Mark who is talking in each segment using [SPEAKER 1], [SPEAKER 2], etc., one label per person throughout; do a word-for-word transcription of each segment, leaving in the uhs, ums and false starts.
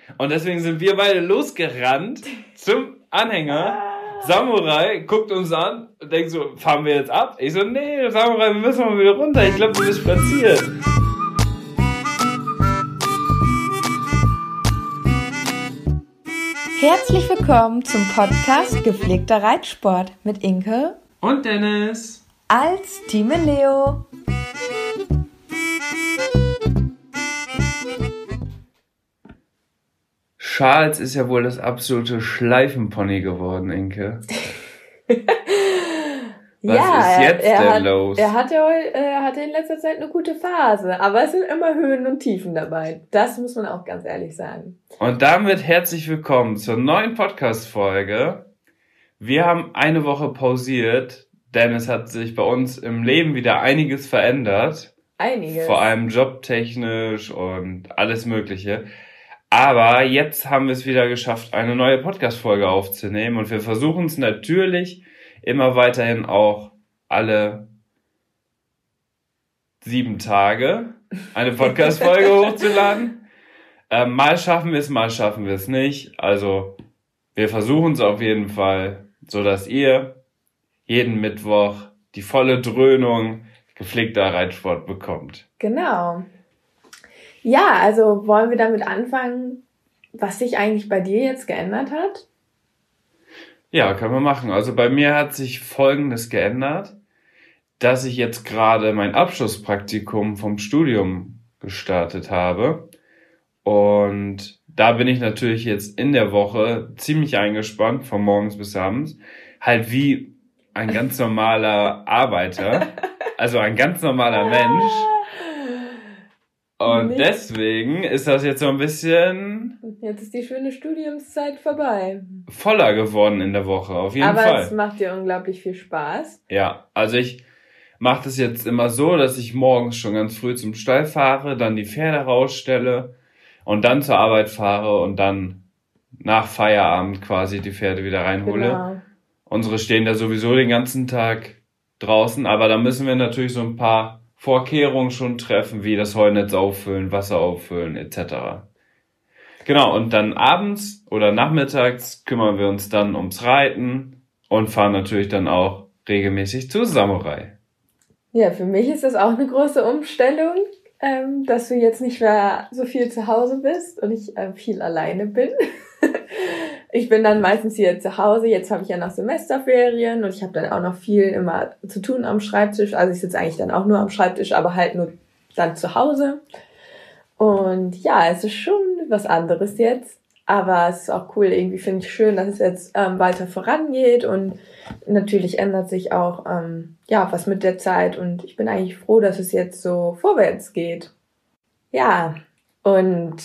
[SPEAKER 1] Und deswegen sind wir beide losgerannt zum Anhänger. Samurai guckt uns an und denkt so, fahren wir jetzt ab? Ich so, nee, Samurai, wir müssen mal wieder runter. Ich glaube, du bist platziert.
[SPEAKER 2] Herzlich willkommen zum Podcast Gepflegter Reitsport mit Inke
[SPEAKER 1] und Dennis
[SPEAKER 2] als Team Leo.
[SPEAKER 1] Charles ist ja wohl das absolute Schleifenpony geworden, Inke. Was
[SPEAKER 2] ja,
[SPEAKER 1] ist jetzt
[SPEAKER 2] er, er
[SPEAKER 1] denn
[SPEAKER 2] hat,
[SPEAKER 1] los?
[SPEAKER 2] Er hatte, er hatte in letzter Zeit eine gute Phase, aber es sind immer Höhen und Tiefen dabei. Das muss man auch ganz ehrlich sagen.
[SPEAKER 1] Und damit herzlich willkommen zur neuen Podcast-Folge. Wir haben eine Woche pausiert, denn es hat sich bei uns im Leben wieder einiges verändert.
[SPEAKER 2] Einiges.
[SPEAKER 1] Vor allem jobtechnisch und alles Mögliche. Aber jetzt haben wir es wieder geschafft, eine neue Podcast-Folge aufzunehmen. Und wir versuchen es natürlich immer weiterhin auch alle sieben Tage eine Podcast-Folge hochzuladen. Ähm, mal schaffen wir es, mal schaffen wir es nicht. Also wir versuchen es auf jeden Fall, so dass ihr jeden Mittwoch die volle Dröhnung gepflegter Reitsport bekommt.
[SPEAKER 2] Genau. Ja, also wollen wir damit anfangen, was sich eigentlich bei dir jetzt geändert hat?
[SPEAKER 1] Ja, können wir machen. Also bei mir hat sich Folgendes geändert, dass ich jetzt gerade mein Abschlusspraktikum vom Studium gestartet habe. Und da bin ich natürlich jetzt in der Woche ziemlich eingespannt, von morgens bis abends. Halt wie ein ganz normaler Arbeiter, also ein ganz normaler Mensch. Und Nicht. deswegen ist das jetzt so ein bisschen...
[SPEAKER 2] Jetzt ist die schöne Studiumszeit vorbei.
[SPEAKER 1] Voller geworden in der Woche, auf jeden
[SPEAKER 2] Aber
[SPEAKER 1] Fall.
[SPEAKER 2] Aber es macht dir unglaublich viel Spaß.
[SPEAKER 1] Ja, also ich mache das jetzt immer so, dass ich morgens schon ganz früh zum Stall fahre, dann die Pferde rausstelle und dann zur Arbeit fahre und dann nach Feierabend quasi die Pferde wieder reinhole.
[SPEAKER 2] Genau.
[SPEAKER 1] Unsere stehen da sowieso den ganzen Tag draußen, aber da müssen wir natürlich so ein paar Vorkehrungen schon treffen, wie das Heunetz auffüllen, Wasser auffüllen et cetera. Genau, und dann abends oder nachmittags kümmern wir uns dann ums Reiten und fahren natürlich dann auch regelmäßig zu Samurai.
[SPEAKER 2] Ja, für mich ist das auch eine große Umstellung, ähm, dass du jetzt nicht mehr so viel zu Hause bist und ich äh, viel alleine bin. Ich bin dann meistens hier zu Hause, jetzt habe ich ja noch Semesterferien und ich habe dann auch noch viel immer zu tun am Schreibtisch. Also ich sitze eigentlich dann auch nur am Schreibtisch, aber halt nur dann zu Hause. Und ja, es ist schon was anderes jetzt, aber es ist auch cool, irgendwie finde ich schön, dass es jetzt ähm, weiter vorangeht und natürlich ändert sich auch ähm, ja was mit der Zeit und ich bin eigentlich froh, dass es jetzt so vorwärts geht. Ja, und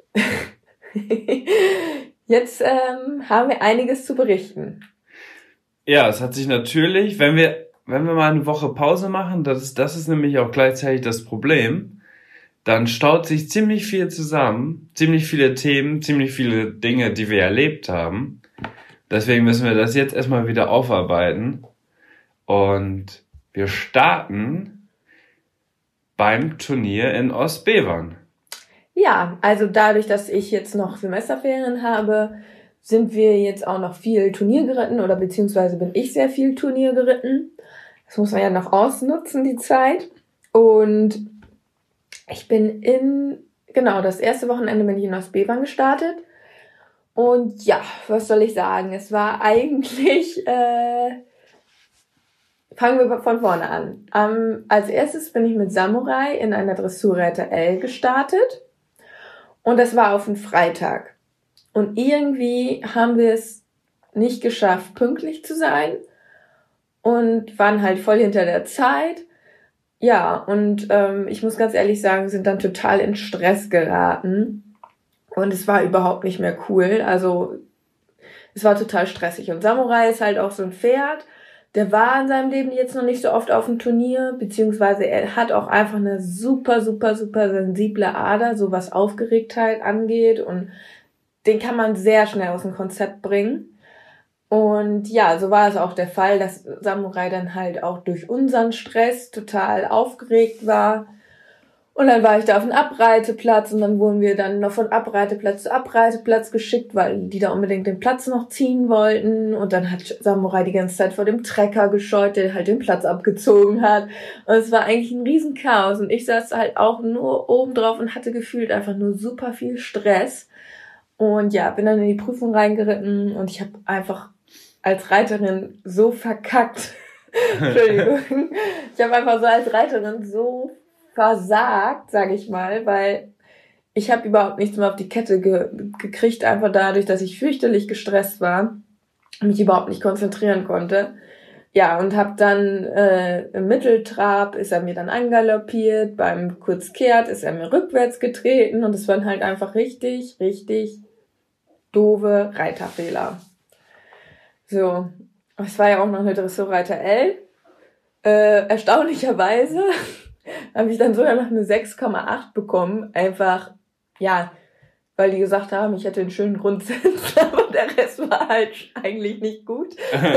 [SPEAKER 2] jetzt ähm, haben wir einiges zu berichten.
[SPEAKER 1] Ja, es hat sich natürlich, wenn wir wenn wir mal eine Woche Pause machen, das ist, das ist nämlich auch gleichzeitig das Problem, dann staut sich ziemlich viel zusammen, ziemlich viele Themen, ziemlich viele Dinge, die wir erlebt haben. Deswegen müssen wir das jetzt erstmal wieder aufarbeiten. Und wir starten beim Turnier in Ostbevern.
[SPEAKER 2] Ja, also dadurch, dass ich jetzt noch Semesterferien habe, sind wir jetzt auch noch viel Turnier geritten oder beziehungsweise bin ich sehr viel Turnier geritten. Das muss man ja noch ausnutzen, die Zeit. Und ich bin in, genau, das erste Wochenende bin ich in Ostbevern gestartet. Und ja, was soll ich sagen? Es war eigentlich, äh, fangen wir von vorne an. Ähm, als erstes bin ich mit Samurai in einer Dressurreiter L gestartet. Und das war auf einen Freitag. Und irgendwie haben wir es nicht geschafft, pünktlich zu sein. Und waren halt voll hinter der Zeit. Ja, und ähm, ich muss ganz ehrlich sagen, sind dann total in Stress geraten. Und es war überhaupt nicht mehr cool. Also es war total stressig. Und Samurai ist halt auch so ein Pferd. Der war in seinem Leben jetzt noch nicht so oft auf dem Turnier, beziehungsweise er hat auch einfach eine super, super, super sensible Ader, so was Aufgeregtheit angeht. Und den kann man sehr schnell aus dem Konzept bringen. Und ja, so war es auch der Fall, dass Samurai dann halt auch durch unseren Stress total aufgeregt war. Und dann war ich da auf dem Abreiteplatz und dann wurden wir dann noch von Abreiteplatz zu Abreiteplatz geschickt, weil die da unbedingt den Platz noch ziehen wollten. Und dann hat Samurai die ganze Zeit vor dem Trecker gescheut, der halt den Platz abgezogen hat. Und es war eigentlich ein Riesenchaos. Und ich saß halt auch nur oben drauf und hatte gefühlt einfach nur super viel Stress. Und ja, bin dann in die Prüfung reingeritten und ich habe einfach als Reiterin so verkackt. Entschuldigung. Ich habe einfach so als Reiterin so versagt, sage ich mal, weil ich habe überhaupt nichts mehr auf die Kette ge- gekriegt, einfach dadurch, dass ich fürchterlich gestresst war und mich überhaupt nicht konzentrieren konnte. Ja, und habe dann äh, im Mitteltrab ist er mir dann angaloppiert, beim Kurzkehrt ist er mir rückwärts getreten und es waren halt einfach richtig, richtig doofe Reiterfehler. So, es war ja auch noch eine Dressurreiter L. Äh, erstaunlicherweise habe ich dann sogar noch eine sechs Komma acht bekommen. Einfach, ja, weil die gesagt haben, ich hätte einen schönen Grundsatz, aber der Rest war halt eigentlich nicht gut.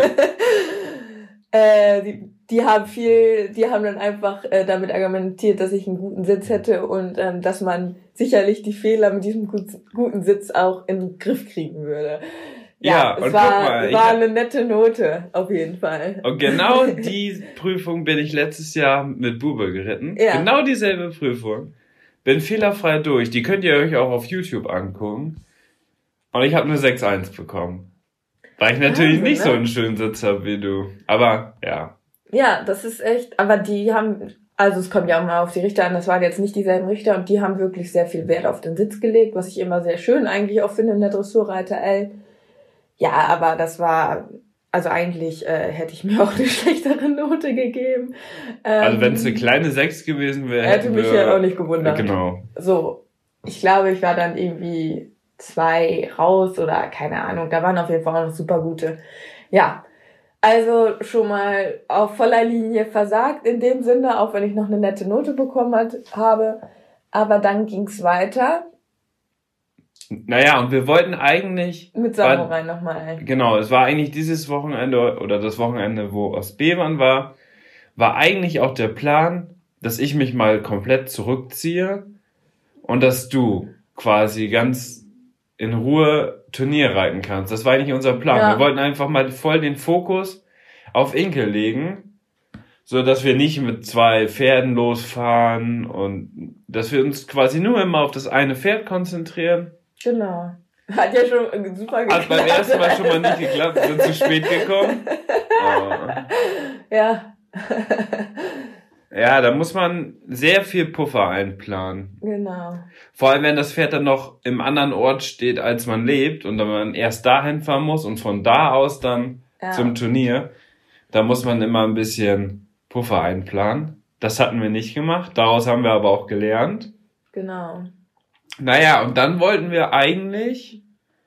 [SPEAKER 2] äh, die, die haben viel, die haben dann einfach äh, damit argumentiert, dass ich einen guten Sitz hätte und ähm, dass man sicherlich die Fehler mit diesem gut, guten Sitz auch in den Griff kriegen würde. Ja, ja, es und war, guck mal, war eine nette Note, auf jeden Fall.
[SPEAKER 1] Und genau die Prüfung bin ich letztes Jahr mit Bube geritten. Ja. Genau dieselbe Prüfung. Bin fehlerfrei durch. Die könnt ihr euch auch auf YouTube angucken. Und ich habe eine sechs Komma eins bekommen. Weil ich natürlich Wahnsinn, nicht ne? so einen schönen Sitz habe wie du. Aber, ja.
[SPEAKER 2] Ja, das ist echt, aber die haben, also es kommt ja auch mal auf die Richter an, das waren jetzt nicht dieselben Richter und die haben wirklich sehr viel Wert auf den Sitz gelegt, was ich immer sehr schön eigentlich auch finde in der Dressurreiter L. Ja, aber das war, also eigentlich äh, hätte ich mir auch eine schlechtere Note gegeben.
[SPEAKER 1] Ähm, also wenn es eine kleine sechs gewesen wäre,
[SPEAKER 2] hätte mich
[SPEAKER 1] wir,
[SPEAKER 2] ja auch nicht gewundert.
[SPEAKER 1] Genau.
[SPEAKER 2] So, ich glaube, ich war dann irgendwie zwei raus oder keine Ahnung. Da waren auf jeden Fall auch noch super gute. Ja, also schon mal auf voller Linie versagt in dem Sinne, auch wenn ich noch eine nette Note bekommen hat, habe. Aber dann ging's weiter.
[SPEAKER 1] Naja, und wir wollten eigentlich...
[SPEAKER 2] Mit Samurai nochmal.
[SPEAKER 1] Genau, es war eigentlich dieses Wochenende oder das Wochenende, wo Ostbevern war, war eigentlich auch der Plan, dass ich mich mal komplett zurückziehe und dass du quasi ganz in Ruhe Turnier reiten kannst. Das war eigentlich unser Plan. Ja. Wir wollten einfach mal voll den Fokus auf Inke legen, so dass wir nicht mit zwei Pferden losfahren und dass wir uns quasi nur immer auf das eine Pferd konzentrieren.
[SPEAKER 2] Genau. Hat ja schon super geklappt.
[SPEAKER 1] Hat beim ersten Mal schon mal nicht geklappt, sind zu spät gekommen. Oh.
[SPEAKER 2] Ja.
[SPEAKER 1] Ja, da muss man sehr viel Puffer einplanen.
[SPEAKER 2] Genau.
[SPEAKER 1] Vor allem, wenn das Pferd dann noch im anderen Ort steht, als man lebt und dann man erst dahin fahren muss und von da aus dann ja. zum Turnier, da muss man immer ein bisschen Puffer einplanen. Das hatten wir nicht gemacht, daraus haben wir aber auch gelernt.
[SPEAKER 2] Genau.
[SPEAKER 1] Naja, und dann wollten wir eigentlich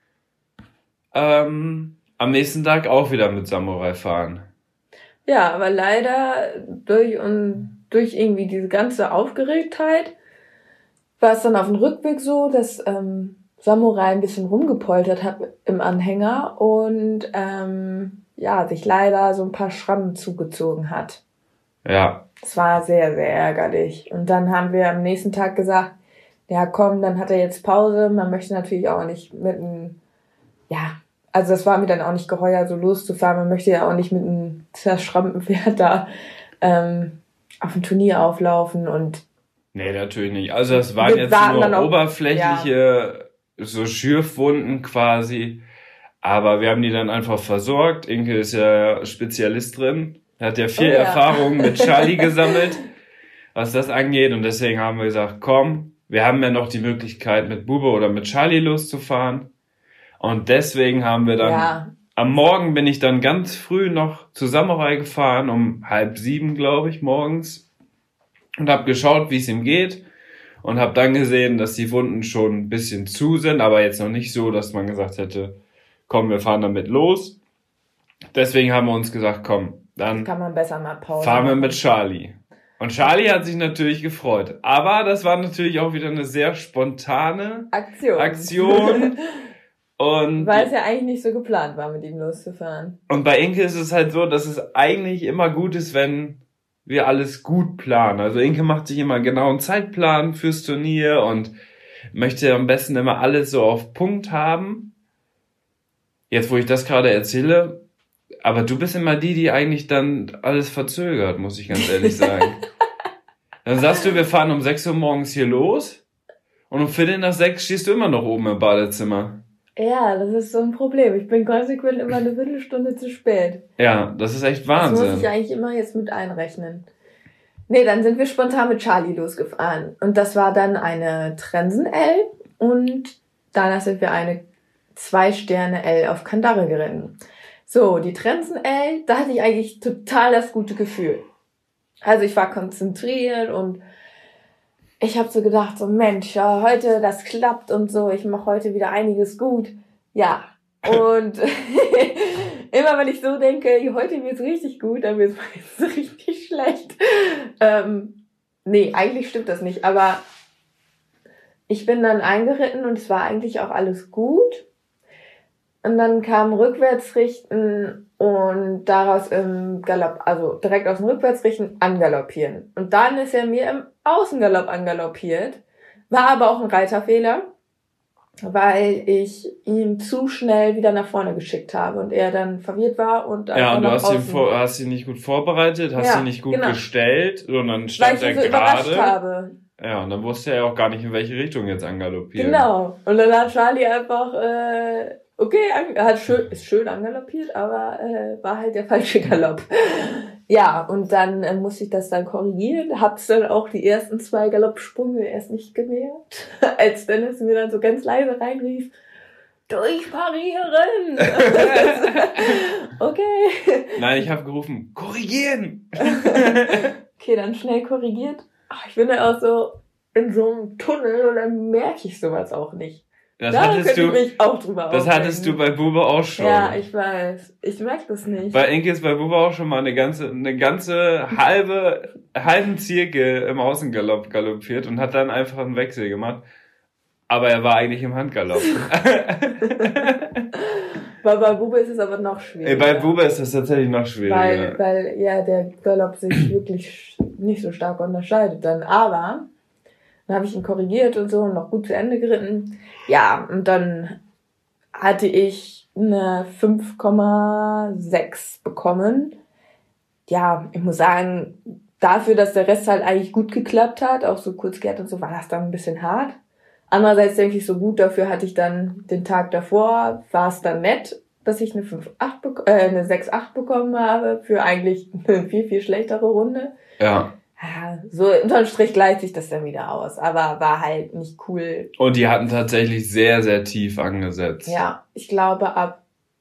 [SPEAKER 1] ähm, am nächsten Tag auch wieder mit Samurai fahren.
[SPEAKER 2] Ja, aber leider durch und durch irgendwie diese ganze Aufgeregtheit war es dann auf dem Rückweg so, dass ähm, Samurai ein bisschen rumgepoltert hat im Anhänger und ähm, ja, sich leider so ein paar Schrammen zugezogen hat.
[SPEAKER 1] Ja.
[SPEAKER 2] Das war sehr, sehr ärgerlich. Und dann haben wir am nächsten Tag gesagt, ja komm, dann hat er jetzt Pause. Man möchte natürlich auch nicht mit einem, ja, also das war mir dann auch nicht geheuer, so loszufahren. Man möchte ja auch nicht mit einem zerschrammten Pferd da ähm, auf ein Turnier auflaufen und
[SPEAKER 1] nee, natürlich nicht. Also das waren jetzt nur auch, oberflächliche, ja. so Schürfwunden quasi. Aber wir haben die dann einfach versorgt. Inke ist ja Spezialist drin. Hat ja viel oh, ja. Erfahrung mit Charlie gesammelt, was das angeht. Und deswegen haben wir gesagt, komm, wir haben ja noch die Möglichkeit, mit Bube oder mit Charlie loszufahren. Und deswegen haben wir dann, ja. am Morgen bin ich dann ganz früh noch zu Samurai gefahren, um halb sieben, glaube ich, morgens. Und habe geschaut, wie es ihm geht. Und habe dann gesehen, dass die Wunden schon ein bisschen zu sind, aber jetzt noch nicht so, dass man gesagt hätte, komm, wir fahren damit los. Deswegen haben wir uns gesagt, komm, dann
[SPEAKER 2] kann man besser mal Pause
[SPEAKER 1] fahren wir
[SPEAKER 2] machen.
[SPEAKER 1] mit Charlie. Und Charlie hat sich natürlich gefreut. Aber das war natürlich auch wieder eine sehr spontane
[SPEAKER 2] Aktion.
[SPEAKER 1] Aktion. Und
[SPEAKER 2] weil es ja eigentlich nicht so geplant war, mit ihm loszufahren.
[SPEAKER 1] Und bei Inke ist es halt so, dass es eigentlich immer gut ist, wenn wir alles gut planen. Also Inke macht sich immer genau einen Zeitplan fürs Turnier und möchte am besten immer alles so auf Punkt haben. Jetzt, wo ich das gerade erzähle, aber du bist immer die, die eigentlich dann alles verzögert, muss ich ganz ehrlich sagen. Dann sagst du, wir fahren um sechs Uhr morgens hier los und um Viertel nach sechs stehst du immer noch oben im Badezimmer.
[SPEAKER 2] Ja, das ist so ein Problem. Ich bin konsequent immer eine Viertelstunde zu spät.
[SPEAKER 1] Ja, das ist echt Wahnsinn.
[SPEAKER 2] Das muss ich eigentlich immer jetzt mit einrechnen. Nee, dann sind wir spontan mit Charlie losgefahren. Und das war dann eine Trensen-L und danach sind wir eine Zwei-Sterne-L auf Kandare geritten. So, die Trensen-L, da hatte ich eigentlich total das gute Gefühl. Also ich war konzentriert und ich habe so gedacht, so Mensch, ja, heute das klappt und so, ich mache heute wieder einiges gut. Ja, und immer wenn ich so denke, heute wird's richtig gut, dann wird's meistens richtig schlecht. Ähm, nee, eigentlich stimmt das nicht, aber ich bin dann eingeritten und es war eigentlich auch alles gut. Und dann kam Rückwärtsrichten und daraus im Galopp, also direkt aus dem Rückwärtsrichten angaloppieren. Und dann ist er mir im Außengalopp angaloppiert, war aber auch ein Reiterfehler, weil ich ihn zu schnell wieder nach vorne geschickt habe und er dann verwirrt war und
[SPEAKER 1] ja, und du hast ihn,
[SPEAKER 2] vor,
[SPEAKER 1] hast ihn nicht gut vorbereitet, hast ja, ihn nicht gut genau. gestellt, sondern stand
[SPEAKER 2] weil ich
[SPEAKER 1] er
[SPEAKER 2] so
[SPEAKER 1] gerade.
[SPEAKER 2] Überrascht habe.
[SPEAKER 1] Ja, und dann wusste er auch gar nicht, in welche Richtung jetzt angaloppiert.
[SPEAKER 2] Genau. Und dann hat Charlie einfach, äh, okay, er hat schön, ist schön angaloppiert, aber äh, war halt der falsche Galopp. Ja, und dann äh, musste ich das dann korrigieren. Hab's dann auch die ersten zwei Galoppsprünge erst nicht gemerkt, als Dennis mir dann so ganz leise reinrief, durchparieren! Okay.
[SPEAKER 1] Nein, ich habe gerufen, korrigieren!
[SPEAKER 2] Okay, dann schnell korrigiert. Ach, ich bin ja auch so in so einem Tunnel und dann merke ich sowas auch nicht.
[SPEAKER 1] Das
[SPEAKER 2] da
[SPEAKER 1] hattest du,
[SPEAKER 2] ich mich auch drüber
[SPEAKER 1] das hattest du bei Bube auch schon.
[SPEAKER 2] Ja, ich weiß. Ich merke das nicht.
[SPEAKER 1] Bei Inke ist bei Bube auch schon mal eine ganze, eine ganze halbe, halben Zirkel im Außengalopp galoppiert und hat dann einfach einen Wechsel gemacht. Aber er war eigentlich im Handgalopp.
[SPEAKER 2] Bei, bei Bube ist es aber noch schwieriger.
[SPEAKER 1] Bei Bube ist es tatsächlich noch schwieriger.
[SPEAKER 2] Weil, weil ja der Galopp sich wirklich nicht so stark unterscheidet dann. Aber dann habe ich ihn korrigiert und so und noch gut zu Ende geritten. Ja, und dann hatte ich eine fünf Komma sechs bekommen. Ja, ich muss sagen, dafür, dass der Rest halt eigentlich gut geklappt hat, auch so kurz gehört und so, war das dann ein bisschen hart. Andererseits denke ich, so gut dafür hatte ich dann den Tag davor, war es dann nett, dass ich eine fünf Komma acht bek- äh, eine sechs Komma acht bekommen habe für eigentlich eine viel, viel schlechtere Runde.
[SPEAKER 1] Ja.
[SPEAKER 2] Ja, so unterm Strich gleicht sich das dann wieder aus, aber war halt nicht cool.
[SPEAKER 1] Und die hatten tatsächlich sehr, sehr tief angesetzt.
[SPEAKER 2] Ja, ich glaube ab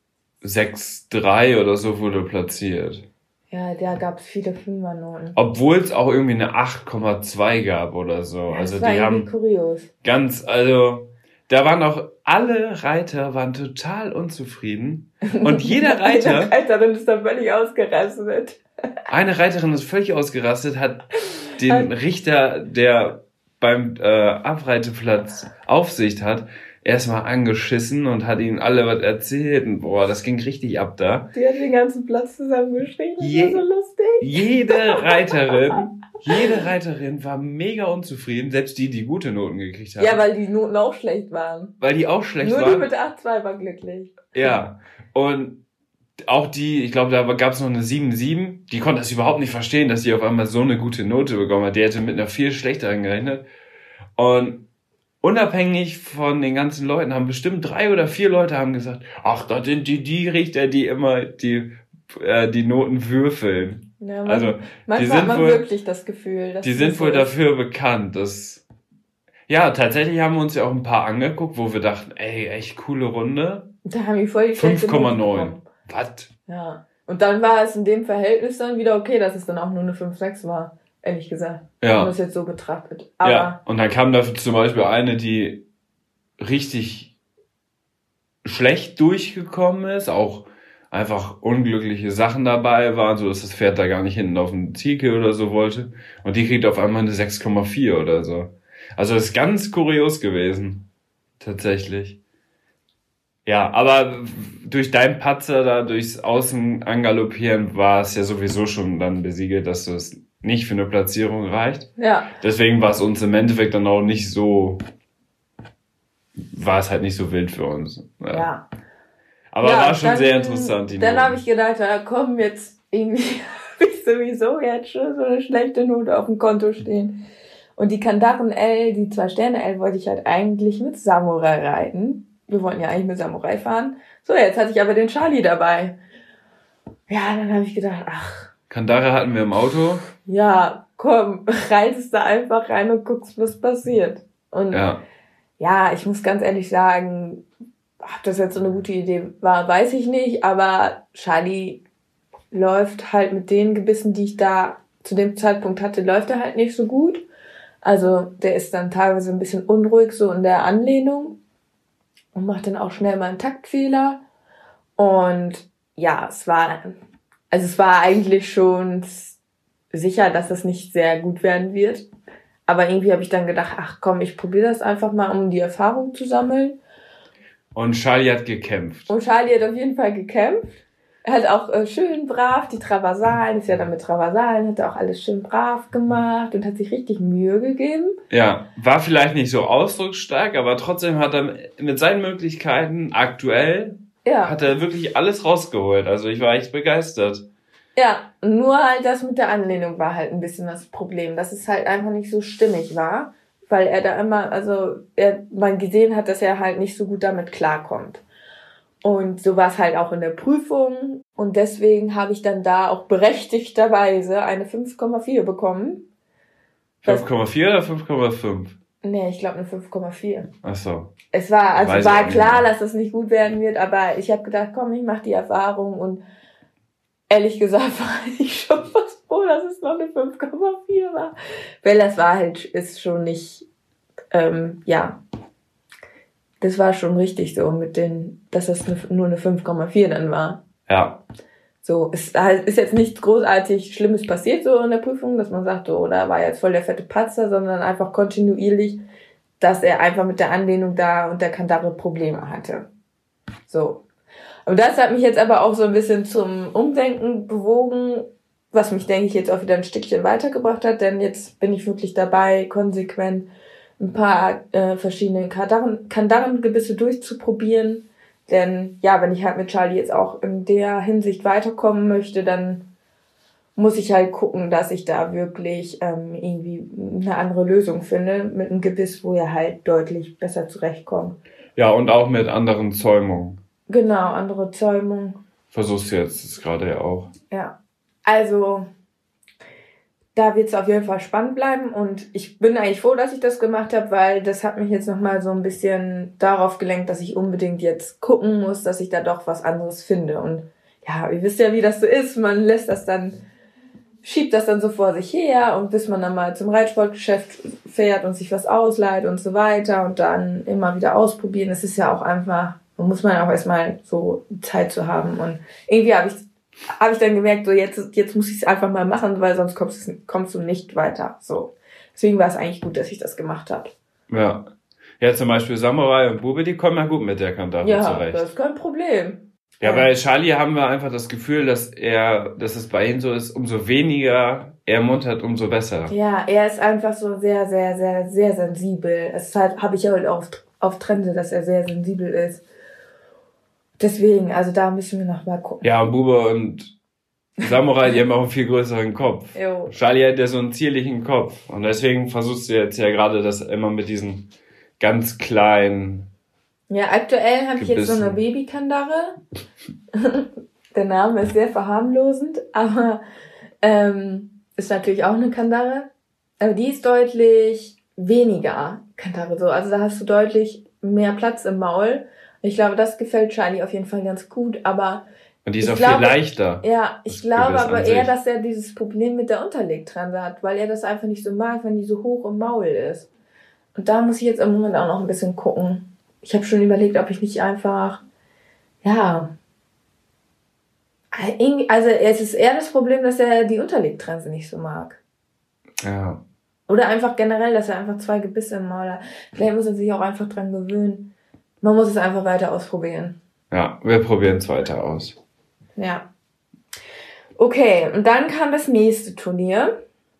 [SPEAKER 1] sechs Komma drei oder so wurde platziert.
[SPEAKER 2] Ja, da gab es viele Fünfernoten.
[SPEAKER 1] Obwohl es auch irgendwie eine acht Komma zwei gab oder so.
[SPEAKER 2] Ja,
[SPEAKER 1] also
[SPEAKER 2] das war
[SPEAKER 1] die haben
[SPEAKER 2] kurios.
[SPEAKER 1] Ganz, also da waren auch alle Reiter waren total unzufrieden und jeder Reiter.
[SPEAKER 2] Eine Reiterin ist da völlig ausgerastet.
[SPEAKER 1] Eine Reiterin ist völlig ausgerastet, hat den Richter, der beim äh, Abreiteplatz Aufsicht hat, erstmal angeschissen und hat ihnen alle was erzählt und boah, das ging richtig ab da.
[SPEAKER 2] Die hat den ganzen Platz zusammengeschrien, das
[SPEAKER 1] Je-
[SPEAKER 2] war so lustig.
[SPEAKER 1] Jede Reiterin, jede Reiterin war mega unzufrieden, selbst die, die gute Noten gekriegt haben.
[SPEAKER 2] Ja, weil die Noten auch schlecht waren.
[SPEAKER 1] Weil die auch schlecht
[SPEAKER 2] Nur
[SPEAKER 1] waren.
[SPEAKER 2] die mit acht Komma zwei war glücklich.
[SPEAKER 1] Ja, und auch die, ich glaube, da gab es noch eine sieben Komma sieben, die konnte das überhaupt nicht verstehen, dass sie auf einmal so eine gute Note bekommen hat. Die hätte mit einer vier schlechter angerechnet. Und unabhängig von den ganzen Leuten haben bestimmt drei oder vier Leute haben gesagt, ach, das sind die, die Richter, die immer die, äh, die Noten würfeln.
[SPEAKER 2] Ja, man,
[SPEAKER 1] Also, die
[SPEAKER 2] manchmal
[SPEAKER 1] sind
[SPEAKER 2] hat man
[SPEAKER 1] wohl,
[SPEAKER 2] wirklich das Gefühl, dass
[SPEAKER 1] die
[SPEAKER 2] das
[SPEAKER 1] sind
[SPEAKER 2] so
[SPEAKER 1] wohl
[SPEAKER 2] ist.
[SPEAKER 1] dafür bekannt, dass, ja, tatsächlich haben wir uns ja auch ein paar angeguckt, wo wir dachten, ey, echt coole Runde.
[SPEAKER 2] Da haben die voll die schlechte
[SPEAKER 1] fünf Komma
[SPEAKER 2] Note
[SPEAKER 1] neun.
[SPEAKER 2] bekommen.
[SPEAKER 1] Was?
[SPEAKER 2] Ja. Und dann war es in dem Verhältnis dann wieder okay, dass es dann auch nur eine fünf Komma sechs war, ehrlich gesagt.
[SPEAKER 1] Ja.
[SPEAKER 2] Wenn man das jetzt so betrachtet. Aber
[SPEAKER 1] Ja, und dann kam dafür zum Beispiel eine, die richtig schlecht durchgekommen ist, auch einfach unglückliche Sachen dabei waren, so dass das Pferd da gar nicht hinten auf den Zielke oder so wollte. Und die kriegt auf einmal eine sechs Komma vier oder so. Also das ist ganz kurios gewesen. Tatsächlich. Ja, aber durch deinen Patzer da, durchs Außen angaloppieren, war es ja sowieso schon dann besiegelt, dass du es nicht für eine Platzierung reicht.
[SPEAKER 2] Ja.
[SPEAKER 1] Deswegen war es uns im Endeffekt dann auch nicht so, war es halt nicht so wild für uns. Ja. ja. Aber ja, war schon dann, sehr interessant.
[SPEAKER 2] Die dann habe ich gedacht, ja komm, jetzt irgendwie habe ich sowieso jetzt schon so eine schlechte Note auf dem Konto stehen. Und die Kandaren L, die Zwei-Sterne-L, wollte ich halt eigentlich mit Samurai reiten. Wir wollten ja eigentlich mit Samurai fahren. So, jetzt hatte ich aber den Charlie dabei. Ja, dann habe ich gedacht, ach.
[SPEAKER 1] Kandare hatten wir im Auto.
[SPEAKER 2] Ja, komm, reitest da einfach rein und guckst, was passiert. Und ja, ja ich muss ganz ehrlich sagen, ob das jetzt so eine gute Idee war, weiß ich nicht. Aber Charlie läuft halt mit den Gebissen, die ich da zu dem Zeitpunkt hatte, läuft er halt nicht so gut. Also der ist dann teilweise ein bisschen unruhig so in der Anlehnung und macht dann auch schnell mal einen Taktfehler. Und ja, es war, also es war eigentlich schon sicher, dass das nicht sehr gut werden wird. Aber irgendwie habe ich dann gedacht, ach komm, ich probiere das einfach mal, um die Erfahrung zu sammeln.
[SPEAKER 1] Und Charlie hat gekämpft.
[SPEAKER 2] Und Charlie hat auf jeden Fall gekämpft. Er hat auch äh, schön brav die Traversalen, ist ja dann mit Traversalen, hat er auch alles schön brav gemacht und hat sich richtig Mühe gegeben.
[SPEAKER 1] Ja, war vielleicht nicht so ausdrucksstark, aber trotzdem hat er mit seinen Möglichkeiten aktuell, ja, hat er wirklich alles rausgeholt. Also ich war echt begeistert.
[SPEAKER 2] Ja, nur halt das mit der Anlehnung war halt ein bisschen das Problem, dass es halt einfach nicht so stimmig war, weil er da immer, also er, man gesehen hat, dass er halt nicht so gut damit klarkommt. Und so war es halt auch in der Prüfung. Und deswegen habe ich dann da auch berechtigterweise eine fünf Komma vier bekommen.
[SPEAKER 1] fünf Komma vier oder fünf Komma fünf?
[SPEAKER 2] Nee, ich glaube eine fünf Komma vier.
[SPEAKER 1] Ach so.
[SPEAKER 2] Es war, also Weiß war klar, dass das nicht gut werden wird, aber ich habe gedacht, komm, ich mache die Erfahrung. Und ehrlich gesagt war ich schon fast froh, dass es noch eine fünf Komma vier war. Weil das war halt, ist schon nicht, ähm, ja... Das war schon richtig so, mit den, dass das eine, nur eine fünf Komma vier dann war.
[SPEAKER 1] Ja.
[SPEAKER 2] So, es ist jetzt nichts großartig Schlimmes passiert so in der Prüfung, dass man sagt, oh, da war jetzt voll der fette Patzer, sondern einfach kontinuierlich, dass er einfach mit der Anlehnung da und der Kandare Probleme hatte. So. Und das hat mich jetzt aber auch so ein bisschen zum Umdenken bewogen, was mich, denke ich, jetzt auch wieder ein Stückchen weitergebracht hat, denn jetzt bin ich wirklich dabei, konsequent ein paar äh, verschiedene Kandaren, Kandarengebisse durchzuprobieren. Denn ja, wenn ich halt mit Charlie jetzt auch in der Hinsicht weiterkommen möchte, dann muss ich halt gucken, dass ich da wirklich ähm, irgendwie eine andere Lösung finde mit einem Gebiss, wo er halt deutlich besser zurechtkommt.
[SPEAKER 1] Ja, und auch mit anderen Zäumungen.
[SPEAKER 2] Genau, andere Zäumungen.
[SPEAKER 1] Versuchst du jetzt das gerade ja auch.
[SPEAKER 2] Ja, also... Da wird es auf jeden Fall spannend bleiben und ich bin eigentlich froh, dass ich das gemacht habe, weil das hat mich jetzt nochmal so ein bisschen darauf gelenkt, dass ich unbedingt jetzt gucken muss, dass ich da doch was anderes finde. Und ja, ihr wisst ja, wie das so ist, man lässt das dann, schiebt das dann so vor sich her und bis man dann mal zum Reitsportgeschäft fährt und sich was ausleiht und so weiter und dann immer wieder ausprobieren. Es ist ja auch einfach, da muss man auch erstmal so Zeit zu haben und irgendwie habe ich habe ich dann gemerkt, so jetzt, jetzt muss ich es einfach mal machen, weil sonst kommst, kommst du nicht weiter. So. Deswegen war es eigentlich gut, dass ich das gemacht habe.
[SPEAKER 1] Ja. Ja, zum Beispiel Samurai und Bube, die kommen ja gut mit der Kandare
[SPEAKER 2] ja,
[SPEAKER 1] zurecht.
[SPEAKER 2] Ja, das ist kein Problem.
[SPEAKER 1] Ja, bei Charlie haben wir einfach das Gefühl, dass er, dass es bei ihm so ist, umso weniger er muntert, umso besser.
[SPEAKER 2] Ja, er ist einfach so sehr, sehr, sehr, sehr sensibel. Es ist halt, habe ich halt oft auf Trende, dass er sehr sensibel ist. Deswegen, also da müssen wir noch mal gucken.
[SPEAKER 1] Ja, Bube und Samurai, die haben auch einen viel größeren Kopf. Jo. Charlie hat ja so einen zierlichen Kopf. Und deswegen versuchst du jetzt ja gerade das immer mit diesen ganz kleinen...
[SPEAKER 2] Ja, aktuell habe ich jetzt so eine Babykandare. Der Name ist sehr verharmlosend, aber ähm, ist natürlich auch eine Kandare. Aber die ist deutlich weniger Kandare so. Also da hast du deutlich mehr Platz im Maul. Ich glaube, das gefällt Charlie auf jeden Fall ganz gut, aber...
[SPEAKER 1] Und die ist auch glaube, viel leichter.
[SPEAKER 2] Ja, ich glaube aber eher, dass er dieses Problem mit der Unterlegtrense hat, weil er das einfach nicht so mag, wenn die so hoch im Maul ist. Und da muss ich jetzt im Moment auch noch ein bisschen gucken. Ich habe schon überlegt, ob ich nicht einfach... Ja... Irgendwie, also es ist eher das Problem, dass er die Unterlegtrense nicht so mag.
[SPEAKER 1] Ja.
[SPEAKER 2] Oder einfach generell, dass er einfach zwei Gebisse im Maul hat. Vielleicht muss er sich auch einfach dran gewöhnen. Man muss es einfach weiter ausprobieren.
[SPEAKER 1] Ja, wir probieren es weiter aus.
[SPEAKER 2] Ja. Okay, und dann kam das nächste Turnier.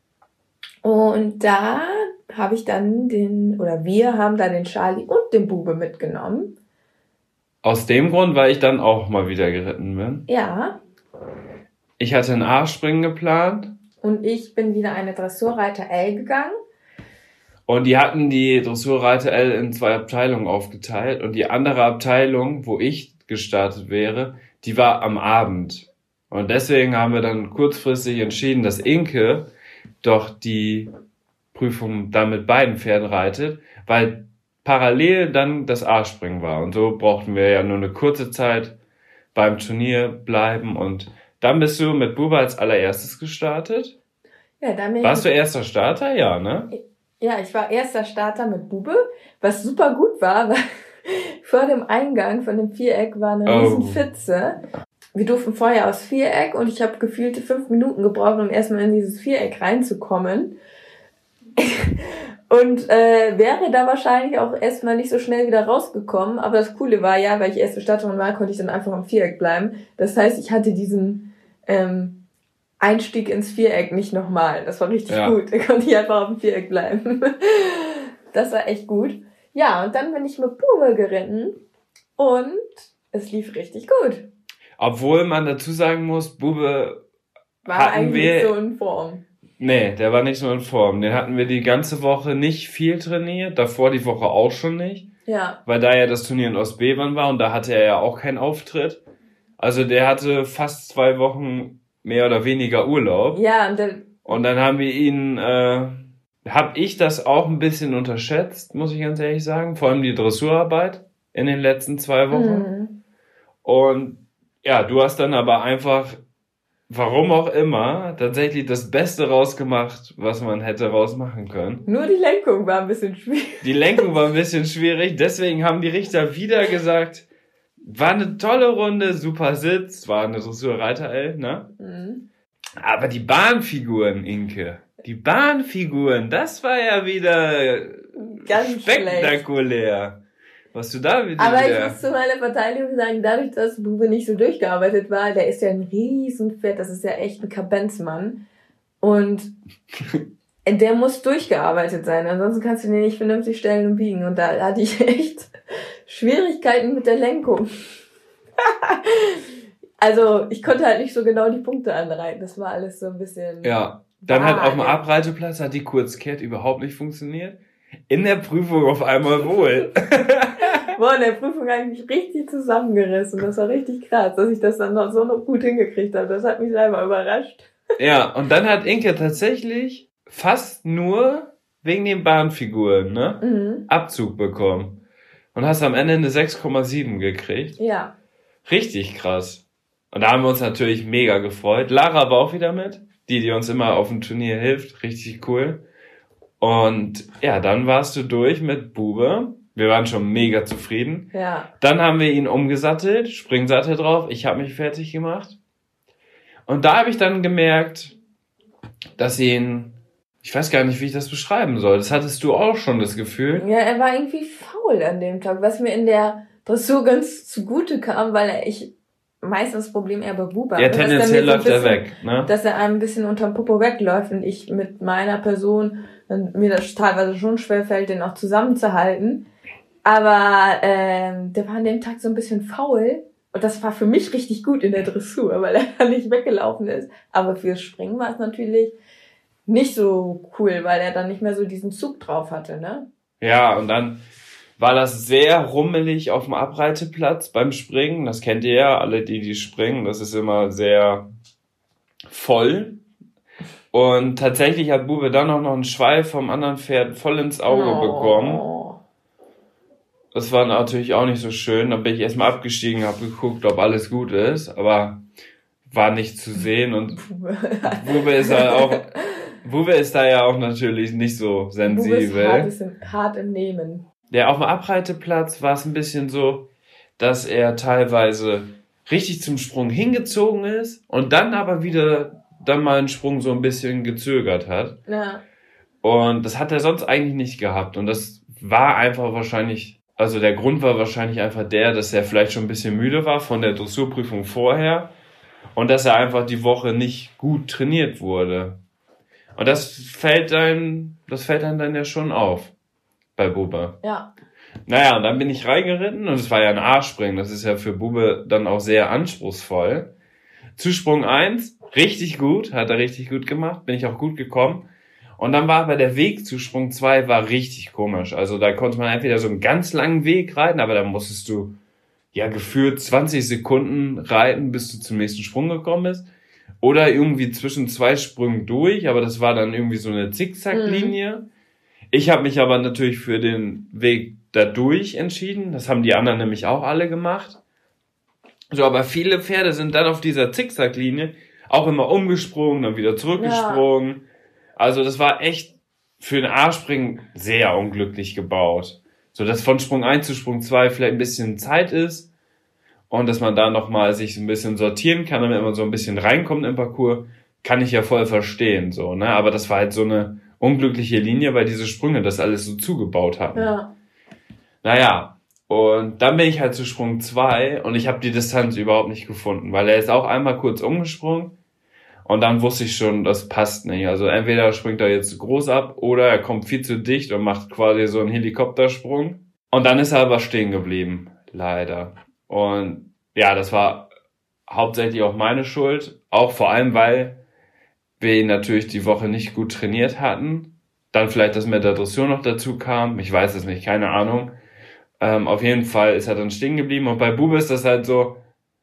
[SPEAKER 2] Und da habe ich dann den, oder wir haben da den Charlie und den Bube mitgenommen.
[SPEAKER 1] Aus dem Grund, weil ich dann auch mal wieder geritten bin.
[SPEAKER 2] Ja.
[SPEAKER 1] Ich hatte ein A-Springen geplant.
[SPEAKER 2] Und ich bin wieder eine Dressurreiter L gegangen.
[SPEAKER 1] Und die hatten die Dressurreiter L in zwei Abteilungen aufgeteilt. Und die andere Abteilung, wo ich gestartet wäre, die war am Abend. Und deswegen haben wir dann kurzfristig entschieden, dass Inke doch die Prüfung dann mit beiden Pferden reitet, weil parallel dann das A-Springen war. Und so brauchten wir ja nur eine kurze Zeit beim Turnier bleiben. Und dann bist du mit Bube als allererstes gestartet.
[SPEAKER 2] Ja, dann bin
[SPEAKER 1] Warst
[SPEAKER 2] ich
[SPEAKER 1] du erster Starter? Ja, ne?
[SPEAKER 2] Ja, ich war erster Starter mit Bube, was super gut war, weil vor dem Eingang von dem Viereck war eine riesen
[SPEAKER 1] Oh.
[SPEAKER 2] Pfütze. Wir durften vorher aus Viereck und ich habe gefühlte fünf Minuten gebraucht, um erstmal in dieses Viereck reinzukommen. Und äh, wäre da wahrscheinlich auch erstmal nicht so schnell wieder rausgekommen. Aber das Coole war ja, weil ich erste Starterin war, konnte ich dann einfach im Viereck bleiben. Das heißt, ich hatte diesen ähm, Einstieg ins Viereck nicht nochmal. Das war richtig
[SPEAKER 1] Ja.
[SPEAKER 2] gut. Da konnte ich einfach auf dem Viereck bleiben. Das war echt gut. Ja, und dann bin ich mit Bube geritten und es lief richtig gut.
[SPEAKER 1] Obwohl man dazu sagen muss, Bube
[SPEAKER 2] War
[SPEAKER 1] hatten
[SPEAKER 2] eigentlich
[SPEAKER 1] wir...
[SPEAKER 2] so in Form.
[SPEAKER 1] Nee, der war nicht so in Form. Den hatten wir die ganze Woche nicht viel trainiert, davor die Woche auch schon nicht,
[SPEAKER 2] Ja.
[SPEAKER 1] weil da ja das Turnier in Ostbevern war und da hatte er ja auch keinen Auftritt. Also der hatte fast zwei Wochen mehr oder weniger Urlaub.
[SPEAKER 2] Ja, und dann,
[SPEAKER 1] Und dann haben wir ihn, äh, hab ich das auch ein bisschen unterschätzt, muss ich ganz ehrlich sagen. Vor allem die Dressurarbeit in den letzten zwei Wochen.
[SPEAKER 2] mhm.
[SPEAKER 1] Und ja, du hast dann aber einfach, warum auch immer, tatsächlich das Beste rausgemacht, was man hätte rausmachen können.
[SPEAKER 2] Nur die Lenkung war ein bisschen schwierig.
[SPEAKER 1] Die Lenkung war ein bisschen schwierig, deswegen haben die Richter wieder gesagt, war eine tolle Runde, super Sitz, war eine Dressurreiter-L, ne?
[SPEAKER 2] Mhm.
[SPEAKER 1] Aber die Bahnfiguren, Inke, die Bahnfiguren, das war ja wieder
[SPEAKER 2] Ganz schlecht.
[SPEAKER 1] spektakulär. Was du da wieder...
[SPEAKER 2] Aber ich
[SPEAKER 1] wieder
[SPEAKER 2] muss zu meiner Verteidigung sagen, dadurch, dass Bube nicht so durchgearbeitet war, der ist ja ein Riesenpferd, das ist ja echt ein Kabenzmann. Und der muss durchgearbeitet sein, ansonsten kannst du den nicht vernünftig stellen und biegen. Und da hatte ich echt Schwierigkeiten mit der Lenkung. Also ich konnte halt nicht so genau die Punkte anreiten, das war alles so ein bisschen...
[SPEAKER 1] Ja, dann halt auf dem
[SPEAKER 2] vage.
[SPEAKER 1] Abreiteplatz hat die Kurzkehrt überhaupt nicht funktioniert. In der Prüfung auf einmal wohl.
[SPEAKER 2] Boah, in der Prüfung habe ich mich richtig zusammengerissen. Das war richtig krass, dass ich das dann noch so noch gut hingekriegt habe. Das hat mich selber überrascht.
[SPEAKER 1] Ja, und dann hat Inke tatsächlich fast nur wegen den Bahnfiguren, ne,
[SPEAKER 2] Mhm.
[SPEAKER 1] Abzug bekommen. Und hast am Ende eine sechs Komma sieben gekriegt.
[SPEAKER 2] Ja.
[SPEAKER 1] Richtig krass. Und da haben wir uns natürlich mega gefreut. Lara war auch wieder mit, die, die uns immer auf dem Turnier hilft. Richtig cool. Und ja, dann warst du durch mit Bube. Wir waren schon mega zufrieden.
[SPEAKER 2] Ja.
[SPEAKER 1] Dann haben wir ihn umgesattelt, Springsattel drauf. Ich habe mich fertig gemacht. Und da habe ich dann gemerkt, dass ihn, ich weiß gar nicht, wie ich das beschreiben soll. Das hattest du auch schon, das Gefühl.
[SPEAKER 2] Ja, er war irgendwie faul an dem Tag, was mir in der Dressur ganz zugute kam, weil er, ich meistens das Problem eher bei Bube
[SPEAKER 1] Ja,
[SPEAKER 2] habe, dass der
[SPEAKER 1] tendenziell
[SPEAKER 2] mir so ein
[SPEAKER 1] läuft er
[SPEAKER 2] bisschen-
[SPEAKER 1] weg, ne?
[SPEAKER 2] dass er einem ein bisschen unterm Popo wegläuft und ich mit meiner Person, dann mir das teilweise schon schwerfällt, den auch zusammenzuhalten. Aber ähm, der war an dem Tag so ein bisschen faul und das war für mich richtig gut in der Dressur, weil er dann nicht weggelaufen ist. Aber fürs Springen war es natürlich nicht so cool, weil er dann nicht mehr so diesen Zug drauf hatte, ne?
[SPEAKER 1] Ja, und dann war das sehr rummelig auf dem Abreiteplatz beim Springen. Das kennt ihr ja, alle die, die springen. Das ist immer sehr voll. Und tatsächlich hat Bube dann auch noch einen Schweif vom anderen Pferd voll ins Auge
[SPEAKER 2] Oh.
[SPEAKER 1] bekommen. Das war natürlich auch nicht so schön. Dann bin ich erstmal abgestiegen, habe geguckt, ob alles gut ist. Aber war nicht zu sehen. Und Bube ist halt auch... Bube ist da ja auch natürlich nicht so
[SPEAKER 2] Bube ist
[SPEAKER 1] sensibel.
[SPEAKER 2] hart, ist im, hart im Nehmen.
[SPEAKER 1] Ja, auf dem Abreiteplatz war es ein bisschen so, dass er teilweise richtig zum Sprung hingezogen ist und dann aber wieder dann mal einen Sprung so ein bisschen gezögert hat.
[SPEAKER 2] Ja.
[SPEAKER 1] Und das hat er sonst eigentlich nicht gehabt. Und das war einfach wahrscheinlich, also der Grund war wahrscheinlich einfach der, dass er vielleicht schon ein bisschen müde war von der Dressurprüfung vorher und dass er einfach die Woche nicht gut trainiert wurde. Und das fällt dann, das fällt dann dann ja schon auf. Bei Bube.
[SPEAKER 2] Ja.
[SPEAKER 1] Naja, und dann bin ich reingeritten und es war ja ein A-Springen. Das ist ja für Bube dann auch sehr anspruchsvoll. Zusprung eins, richtig gut, hat er richtig gut gemacht, bin ich auch gut gekommen. Und dann war aber der Weg zu Sprung zwei war richtig komisch. Also da konnte man entweder so einen ganz langen Weg reiten, aber da musstest du ja gefühlt zwanzig Sekunden reiten, bis du zum nächsten Sprung gekommen bist. Oder irgendwie zwischen zwei Sprüngen durch, aber das war dann irgendwie so eine Zickzacklinie. Mhm. Ich habe mich aber natürlich für den Weg dadurch entschieden. Das haben die anderen nämlich auch alle gemacht. So, aber viele Pferde sind dann auf dieser Zickzacklinie auch immer umgesprungen, dann wieder zurückgesprungen. Ja. Also das war echt für den A-Springen sehr unglücklich gebaut. So, dass von Sprung eins zu Sprung zwei vielleicht ein bisschen Zeit ist und dass man da nochmal sich so ein bisschen sortieren kann, damit man so ein bisschen reinkommt im Parcours, kann ich ja voll verstehen, so, ne? Aber das war halt so eine unglückliche Linie, weil diese Sprünge das alles so zugebaut hatten. Ja. Naja, und dann bin ich halt zu Sprung zwei und ich habe die Distanz überhaupt nicht gefunden, weil er ist auch einmal kurz umgesprungen. Und dann wusste ich schon, das passt nicht. Also entweder springt er jetzt groß ab oder er kommt viel zu dicht und macht quasi so einen Helikoptersprung. Und dann ist er aber stehen geblieben, leider. Und ja, das war hauptsächlich auch meine Schuld. Auch vor allem, weil wir ihn natürlich die Woche nicht gut trainiert hatten. Dann vielleicht, dass mit der Dressur noch dazu kam. Ich weiß es nicht, keine Ahnung. Ähm, auf jeden Fall ist er dann stehen geblieben. Und bei Bube ist das halt so,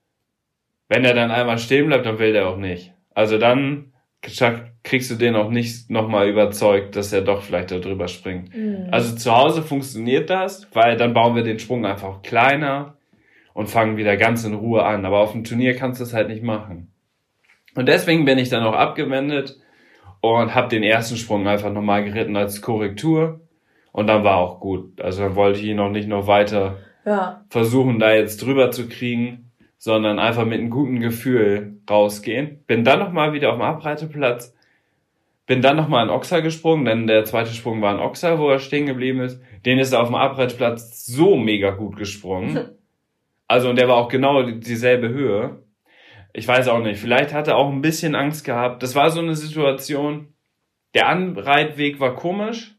[SPEAKER 1] wenn er dann einmal stehen bleibt, dann will der auch nicht. Also dann kriegst du den auch nicht nochmal überzeugt, dass er doch vielleicht da drüber springt. Mhm. Also zu Hause funktioniert das, weil dann bauen wir den Sprung einfach kleiner und fangen wieder ganz in Ruhe an. Aber auf dem Turnier kannst du das halt nicht machen. Und deswegen bin ich dann auch abgewendet und habe den ersten Sprung einfach nochmal geritten als Korrektur. Und dann war auch gut. Also dann wollte ich ihn auch nicht noch weiter ja. versuchen, da jetzt drüber zu kriegen, sondern einfach mit einem guten Gefühl rausgehen. Bin dann nochmal wieder auf dem Abreiteplatz, bin dann nochmal in Ochser gesprungen, denn der zweite Sprung war in Ochser, wo er stehen geblieben ist. Den ist er auf dem Abreiteplatz so mega gut gesprungen. Also, und der war auch genau dieselbe Höhe. Ich weiß auch nicht, vielleicht hat er auch ein bisschen Angst gehabt. Das war so eine Situation, der Anreitweg war komisch,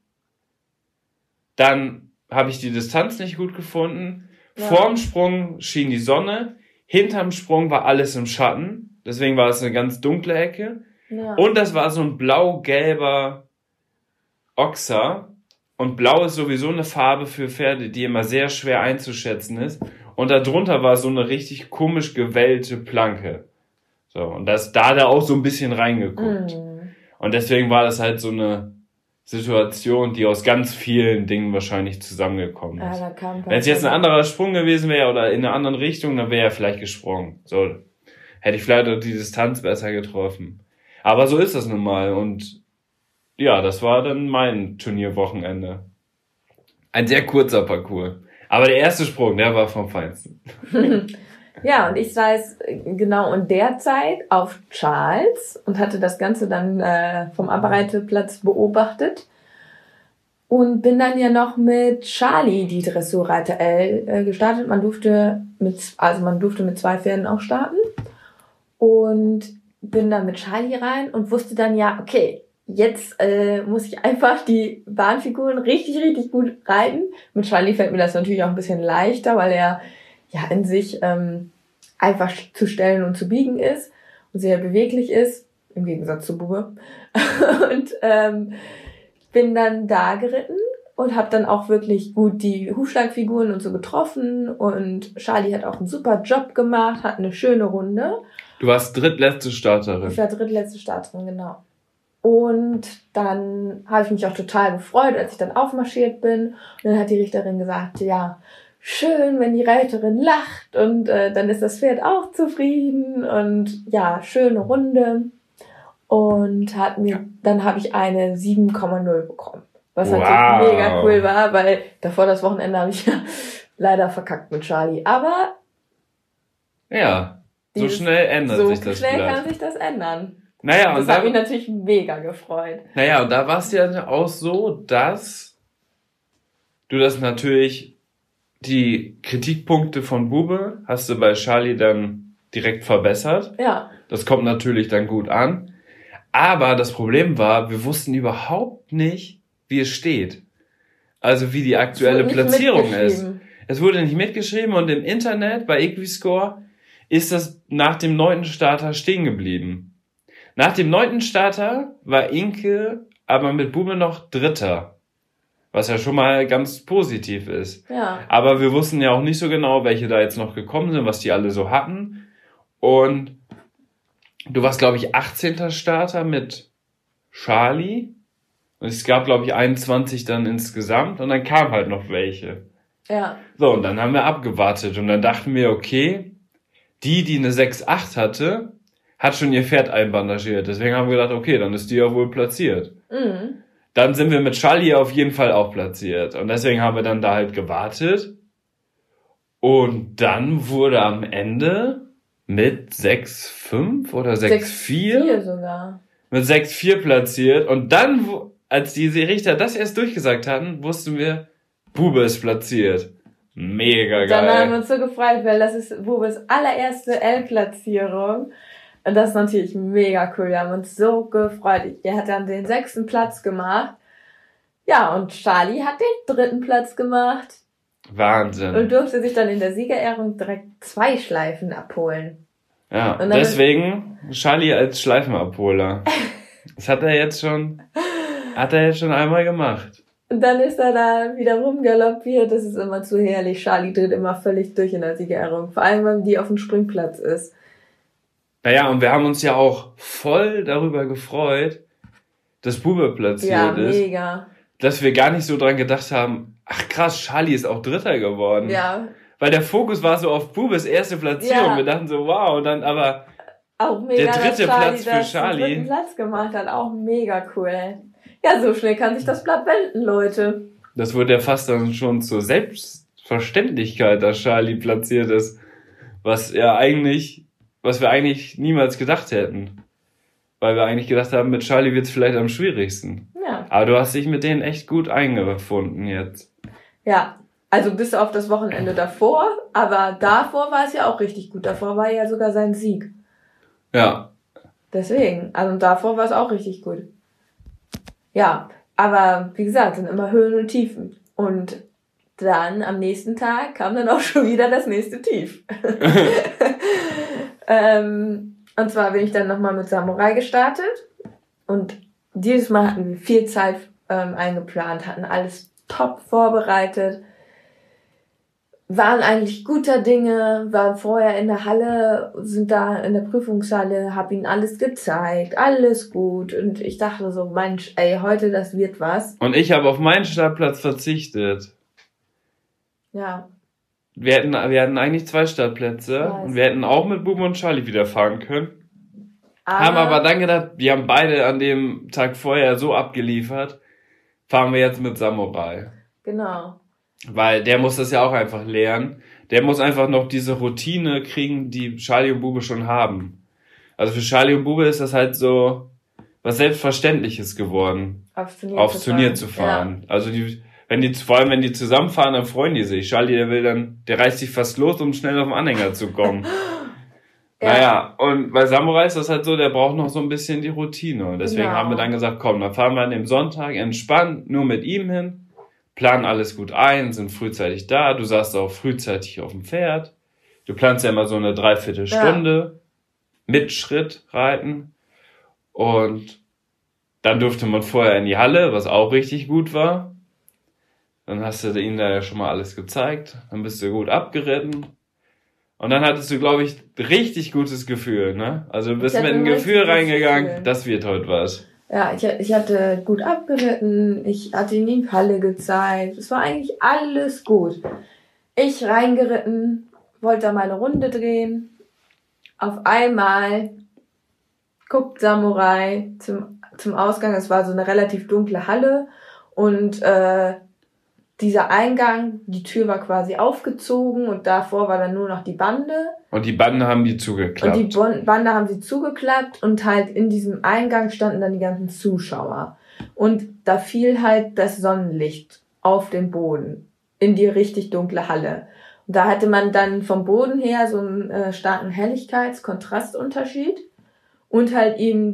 [SPEAKER 1] dann habe ich die Distanz nicht gut gefunden, ja. Vorm Sprung schien die Sonne, hinterm Sprung war alles im Schatten, deswegen war es eine ganz dunkle Ecke. Ja. Und das war so ein blau-gelber Ochser. Und blau ist sowieso eine Farbe für Pferde, die immer sehr schwer einzuschätzen ist. Und darunter war so eine richtig komisch gewellte Planke. So, und das, da hat er auch so ein bisschen reingeguckt. Mm. Und deswegen war das halt so eine Situation, die aus ganz vielen Dingen wahrscheinlich zusammengekommen ist. Ah, wenn es jetzt ein anderer Sprung gewesen wäre oder in einer anderen Richtung, dann wäre er vielleicht gesprungen. So hätte ich vielleicht auch die Distanz besser getroffen. Aber so ist das nun mal. Und ja, das war dann mein Turnierwochenende. Ein sehr kurzer Parcours. Aber der erste Sprung, der war vom Feinsten.
[SPEAKER 2] Ja, und ich saß genau in der Zeit auf Charles und hatte das Ganze dann äh, vom Abreiteplatz beobachtet und bin dann ja noch mit Charlie die Dressurreiter L äh, gestartet. Man durfte mit, also man durfte mit zwei Pferden auch starten und bin dann mit Charlie rein und wusste dann ja, okay, jetzt äh, muss ich einfach die Bahnfiguren richtig, richtig gut reiten. Mit Charlie fällt mir das natürlich auch ein bisschen leichter, weil er ja in sich ähm, einfach zu stellen und zu biegen ist und sehr beweglich ist, im Gegensatz zu Bube. Und ähm, bin dann da geritten und habe dann auch wirklich gut die Hufschlagfiguren und so getroffen und Charlie hat auch einen super Job gemacht, hat eine schöne Runde.
[SPEAKER 1] Du warst drittletzte Starterin.
[SPEAKER 2] Ich war drittletzte Starterin, genau. Und dann habe ich mich auch total gefreut, als ich dann aufmarschiert bin. Und dann hat die Richterin gesagt, ja, schön, wenn die Reiterin lacht und äh, dann ist das Pferd auch zufrieden und ja, schöne Runde. Und hat mir, dann habe ich eine sieben Komma null bekommen. Was wow. natürlich mega cool war, weil davor das Wochenende habe ich ja leider verkackt mit Charlie. Aber
[SPEAKER 1] ja, so schnell ändert
[SPEAKER 2] so
[SPEAKER 1] sich das.
[SPEAKER 2] So schnell Blatt. Kann sich das ändern.
[SPEAKER 1] Naja,
[SPEAKER 2] und das
[SPEAKER 1] und
[SPEAKER 2] hat mich natürlich mega gefreut.
[SPEAKER 1] Naja, und da war es ja auch so, dass du das natürlich, die Kritikpunkte von Bube hast du bei Charlie dann direkt verbessert.
[SPEAKER 2] Ja.
[SPEAKER 1] Das kommt natürlich dann gut an. Aber das Problem war, wir wussten überhaupt nicht, wie es steht. Also wie die aktuelle Platzierung ist. Es wurde nicht mitgeschrieben und im Internet bei Equiscore ist das nach dem neunten Starter stehen geblieben. Nach dem neunten Starter war Inke aber mit Bube noch Dritter. Was ja schon mal ganz positiv ist.
[SPEAKER 2] Ja.
[SPEAKER 1] Aber wir wussten ja auch nicht so genau, welche da jetzt noch gekommen sind, was die alle so hatten. Und du warst, glaube ich, achtzehnter Starter mit Charlie. Und es gab, glaube ich, einundzwanzig dann insgesamt. Und dann kamen halt noch welche.
[SPEAKER 2] Ja.
[SPEAKER 1] So, und dann haben wir abgewartet. Und dann dachten wir, okay, die, die eine sechs acht hatte, hat schon ihr Pferd einbandagiert. Deswegen haben wir gedacht, okay, dann ist die ja wohl platziert.
[SPEAKER 2] Mhm.
[SPEAKER 1] Dann sind wir mit Charlie auf jeden Fall auch platziert. Und deswegen haben wir dann da halt gewartet. Und dann wurde am Ende mit sechs fünf oder sechs vier
[SPEAKER 2] sechs vier sogar.
[SPEAKER 1] Mit sechs vier platziert. Und dann, als die Richter das erst durchgesagt hatten, wussten wir, Bube ist platziert. Mega geil.
[SPEAKER 2] Dann haben wir uns so gefreut, weil das ist Bubes allererste L-Platzierung. Und das ist natürlich mega cool. Wir haben uns so gefreut. Er hat dann den sechsten Platz gemacht. Ja, und Charlie hat den dritten Platz gemacht.
[SPEAKER 1] Wahnsinn.
[SPEAKER 2] Und durfte sich dann in der Siegerehrung direkt zwei Schleifen abholen.
[SPEAKER 1] Ja, deswegen Charlie als Schleifenabholer. Das hat er jetzt schon, hat er jetzt schon einmal gemacht.
[SPEAKER 2] Und dann ist er da wieder rumgaloppiert. Das ist immer zu herrlich. Charlie dreht immer völlig durch in der Siegerehrung. Vor allem, wenn die auf dem Springplatz ist.
[SPEAKER 1] Naja, und wir haben uns ja auch voll darüber gefreut, dass Bube platziert
[SPEAKER 2] ja,
[SPEAKER 1] ist.
[SPEAKER 2] Ja, mega.
[SPEAKER 1] Dass wir gar nicht so dran gedacht haben, ach krass, Charlie ist auch Dritter geworden.
[SPEAKER 2] Ja.
[SPEAKER 1] Weil der Fokus war so auf Bubes erste Platzierung.
[SPEAKER 2] Ja.
[SPEAKER 1] Wir dachten so, wow, und dann aber
[SPEAKER 2] auch mega,
[SPEAKER 1] der dritte
[SPEAKER 2] Charlie,
[SPEAKER 1] Platz für Charlie.
[SPEAKER 2] Den dritten Platz gemacht hat, auch mega cool. Ja, so schnell kann sich das Blatt wenden, Leute.
[SPEAKER 1] Das wurde ja fast dann schon zur Selbstverständlichkeit, dass Charlie platziert ist. Was ja eigentlich, was wir eigentlich niemals gedacht hätten. Weil wir eigentlich gedacht haben, mit Charlie wird's vielleicht am schwierigsten.
[SPEAKER 2] Ja.
[SPEAKER 1] Aber du hast dich mit denen echt gut eingefunden jetzt.
[SPEAKER 2] Ja, also bis auf das Wochenende davor, aber davor war es ja auch richtig gut. Davor war ja sogar sein Sieg.
[SPEAKER 1] Ja.
[SPEAKER 2] Deswegen, also davor war es auch richtig gut. Ja, aber wie gesagt, sind immer Höhen und Tiefen. Und dann am nächsten Tag kam dann auch schon wieder das nächste Tief. ähm, und zwar bin ich dann nochmal mit Samurai gestartet. Und dieses Mal hatten wir viel Zeit ähm, eingeplant, hatten alles top vorbereitet, waren eigentlich guter Dinge, waren vorher in der Halle, sind da in der Prüfungshalle, hab ihnen alles gezeigt, alles gut. Und ich dachte so, Mensch, ey, heute, das wird was.
[SPEAKER 1] Und ich habe auf meinen Startplatz verzichtet.
[SPEAKER 2] Ja.
[SPEAKER 1] Wir hätten, wir hatten eigentlich zwei Startplätze und wir hätten auch mit Bube und Charlie wieder fahren können. Aber haben aber dann gedacht, wir haben beide an dem Tag vorher so abgeliefert, fahren wir jetzt mit Samurai.
[SPEAKER 2] Genau.
[SPEAKER 1] Weil der muss das ja auch einfach lernen. Der muss einfach noch diese Routine kriegen, die Charlie und Bube schon haben. Also für Charlie und Bube ist das halt so was Selbstverständliches geworden,
[SPEAKER 2] aufs Turnier,
[SPEAKER 1] aufs
[SPEAKER 2] zu,
[SPEAKER 1] Turnier
[SPEAKER 2] fahren.
[SPEAKER 1] zu fahren. Ja. Also die, wenn die, vor allem wenn die zusammenfahren, dann freuen die sich. Charlie, der will dann, der reißt sich fast los, um schnell auf den Anhänger zu kommen. Ja. Naja, und bei Samurai ist das halt so, der braucht noch so ein bisschen die Routine. Und deswegen
[SPEAKER 2] Genau.
[SPEAKER 1] haben wir dann gesagt, komm, dann fahren wir an dem Sonntag entspannt nur mit ihm hin, planen alles gut ein, sind frühzeitig da. Du saßt auch frühzeitig auf dem Pferd. Du planst ja immer so eine Dreiviertelstunde ja. mit Schritt reiten. Und dann durfte man vorher in die Halle, was auch richtig gut war. Dann hast du ihnen da ja schon mal alles gezeigt. Dann bist du gut abgeritten. Und dann hattest du, glaube ich, richtig gutes Gefühl, ne? Also du bist mit einem Gefühl reingegangen, Gefühl. Das wird heute was.
[SPEAKER 2] Ja, ich, ich hatte gut abgeritten, ich hatte ihnen die Halle gezeigt. Es war eigentlich alles gut. Ich reingeritten, wollte da meine Runde drehen. Auf einmal guckt Samurai zum, zum Ausgang. Es war so eine relativ dunkle Halle. Und äh, dieser Eingang, die Tür war quasi aufgezogen und davor war dann nur noch die Bande.
[SPEAKER 1] Und die Bande haben die zugeklappt.
[SPEAKER 2] Und die Bande haben sie zugeklappt und halt in diesem Eingang standen dann die ganzen Zuschauer. Und da fiel halt das Sonnenlicht auf den Boden in die richtig dunkle Halle. Und da hatte man dann vom Boden her so einen äh, starken Helligkeits-Kontrastunterschied und halt eben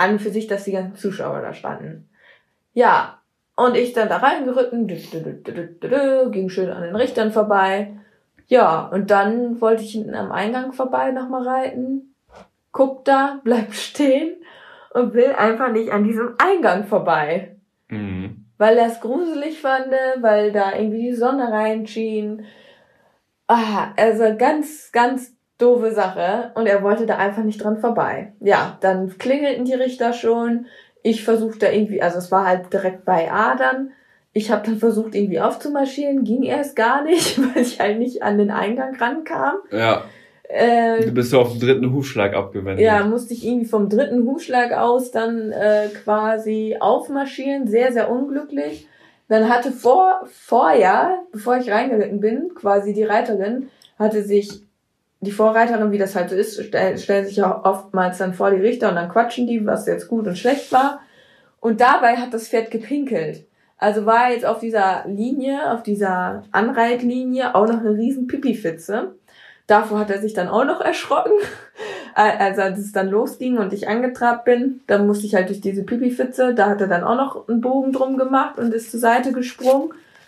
[SPEAKER 2] an für sich, dass die ganzen Zuschauer da standen. Ja, und ich dann da reingeritten, ging schön an den Richtern vorbei. Ja, und dann wollte ich hinten am Eingang vorbei nochmal reiten. Guck da, bleib stehen und will einfach nicht an diesem Eingang vorbei. Mhm. Weil das gruselig fand, weil da irgendwie die Sonne reinschien. Ah, also ganz, ganz doofe Sache. Und er wollte da einfach nicht dran vorbei. Ja, dann klingelten die Richter schon. Ich versuchte irgendwie, also es war halt direkt bei A dann. Ich habe dann versucht, irgendwie aufzumarschieren. Ging erst gar nicht, weil ich halt nicht an den Eingang rankam.
[SPEAKER 1] Ja. Äh, du bist so auf den dritten Hufschlag abgewendet.
[SPEAKER 2] Ja, musste ich irgendwie vom dritten Hufschlag aus dann äh, quasi aufmarschieren. Sehr, sehr unglücklich. Dann hatte vor, vorher, bevor ich reingeritten bin, quasi die Reiterin, hatte sich, die Vorreiterin, wie das halt so ist, stell, stellen sich ja oftmals dann vor die Richter und dann quatschen die, was jetzt gut und schlecht war. Und dabei hat das Pferd gepinkelt. Also war jetzt auf dieser Linie, auf dieser Anreitlinie auch noch eine riesen Pipi-Fitze. Davor hat er sich dann auch noch erschrocken. Also als es dann losging und ich angetrabt bin, dann musste ich halt durch diese Pipi-Fitze, da hat er dann auch noch einen Bogen drum gemacht und ist zur Seite gesprungen.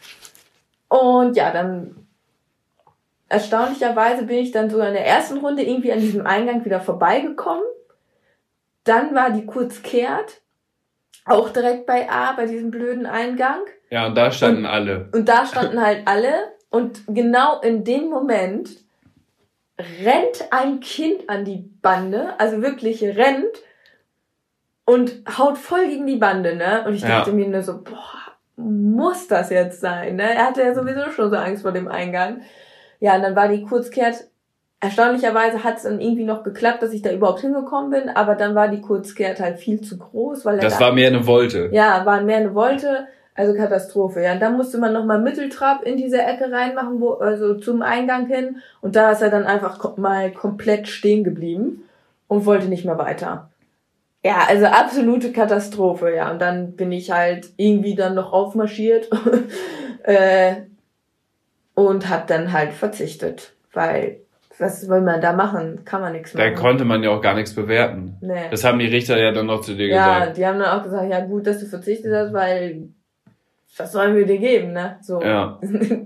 [SPEAKER 2] Und ja, dann erstaunlicherweise bin ich dann sogar in der ersten Runde irgendwie an diesem Eingang wieder vorbeigekommen. Dann war die kurz kehrt, auch direkt bei A, bei diesem blöden Eingang.
[SPEAKER 1] Ja, und da standen
[SPEAKER 2] und,
[SPEAKER 1] alle.
[SPEAKER 2] Und da standen halt alle. Und genau in dem Moment rennt ein Kind an die Bande, also wirklich rennt und haut voll gegen die Bande, ne? Und ich dachte ja. mir nur so, boah, muss das jetzt sein, ne? Er hatte ja sowieso schon so Angst vor dem Eingang. Ja, und dann war die Kurzkehrt, erstaunlicherweise hat es dann irgendwie noch geklappt, dass ich da überhaupt hingekommen bin, aber dann war die Kurzkehrt halt viel zu groß, weil er
[SPEAKER 1] Das war mehr eine Wolte.
[SPEAKER 2] Ja, war mehr eine Wolte. Also Katastrophe, ja. Und dann musste man nochmal Mitteltrab in diese Ecke reinmachen, wo, also zum Eingang hin. Und da ist er dann einfach mal komplett stehen geblieben und wollte nicht mehr weiter. Ja, also absolute Katastrophe, ja. Und dann bin ich halt irgendwie dann noch aufmarschiert äh, und hab dann halt verzichtet. Weil, was will man da machen? Kann man nichts machen.
[SPEAKER 1] Da konnte man ja auch gar nichts bewerten. Nee. Das haben die Richter ja dann noch zu dir
[SPEAKER 2] ja,
[SPEAKER 1] gesagt.
[SPEAKER 2] Ja, die haben dann auch gesagt, ja gut, dass du verzichtet hast, weil was sollen wir dir geben, ne? So. Ja.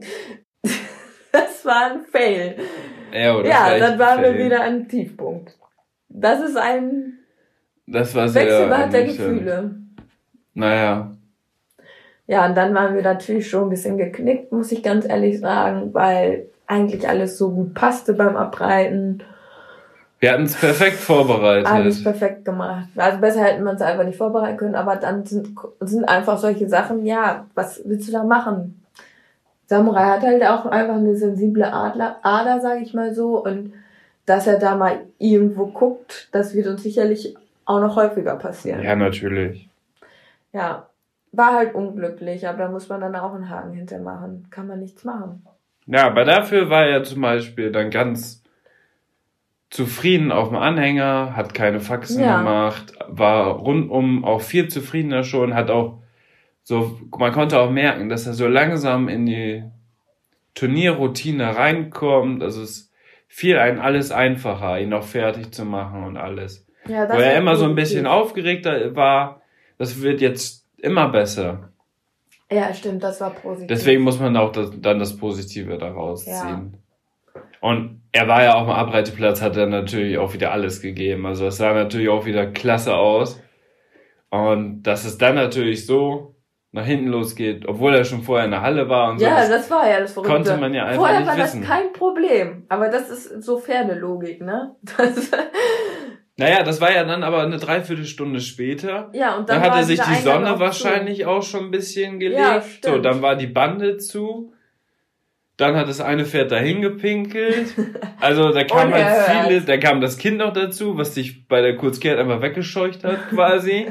[SPEAKER 2] Das war ein Fail. Ja, oder ja dann waren wir wieder an Tiefpunkt. Das ist ein
[SPEAKER 1] das war sehr
[SPEAKER 2] Wechselbad der Gefühle.
[SPEAKER 1] Naja.
[SPEAKER 2] Ja, und dann waren wir natürlich schon ein bisschen geknickt, muss ich ganz ehrlich sagen, weil eigentlich alles so gut passte beim Abreiten.
[SPEAKER 1] Wir hatten es perfekt vorbereitet.
[SPEAKER 2] Alles perfekt gemacht. Also besser hätten wir es einfach nicht vorbereiten können, aber dann sind, sind einfach solche Sachen, ja, was willst du da machen? Samurai hat halt auch einfach eine sensible Adler, Ader, sag ich mal so, und dass er da mal irgendwo guckt, das wird uns sicherlich auch noch häufiger passieren.
[SPEAKER 1] Ja, natürlich.
[SPEAKER 2] Ja, war halt unglücklich, aber da muss man dann auch einen Haken hintermachen. Kann man nichts machen.
[SPEAKER 1] Ja, aber dafür war er zum Beispiel dann ganz zufrieden auf dem Anhänger, hat keine Faxen ja. gemacht, war rundum auch viel zufriedener schon, hat auch so, man konnte auch merken, dass er so langsam in die Turnierroutine reinkommt, also es fiel einem alles einfacher, ihn noch fertig zu machen und alles. Ja, das Wo er immer so ein bisschen aufgeregter war, das wird jetzt immer besser.
[SPEAKER 2] Ja, stimmt, das war positiv.
[SPEAKER 1] Deswegen muss man auch das, dann das Positive daraus ja. ziehen. Und er war ja auf dem Abreiteplatz, hat er natürlich auch wieder alles gegeben. Also es sah natürlich auch wieder klasse aus. Und dass es dann natürlich so nach hinten losgeht, obwohl er schon vorher in der Halle war und so.
[SPEAKER 2] Ja, das war ja das Verrückte.
[SPEAKER 1] Konnte man ja einfach
[SPEAKER 2] vorher
[SPEAKER 1] nicht wissen.
[SPEAKER 2] Vorher war das kein Problem. Aber das ist so Pferdelogik, ne? Das
[SPEAKER 1] naja, das war ja dann aber eine Dreiviertelstunde später.
[SPEAKER 2] Ja, und dann,
[SPEAKER 1] dann hatte sich die Sonne wahrscheinlich auch schon ein bisschen gelegt. Ja, stimmt. So, dann war die Bande zu. Dann hat das eine Pferd dahin gepinkelt. Also da kam halt vieles, da kam das Kind noch dazu, was sich bei der Kurzkehrt einfach weggescheucht hat quasi.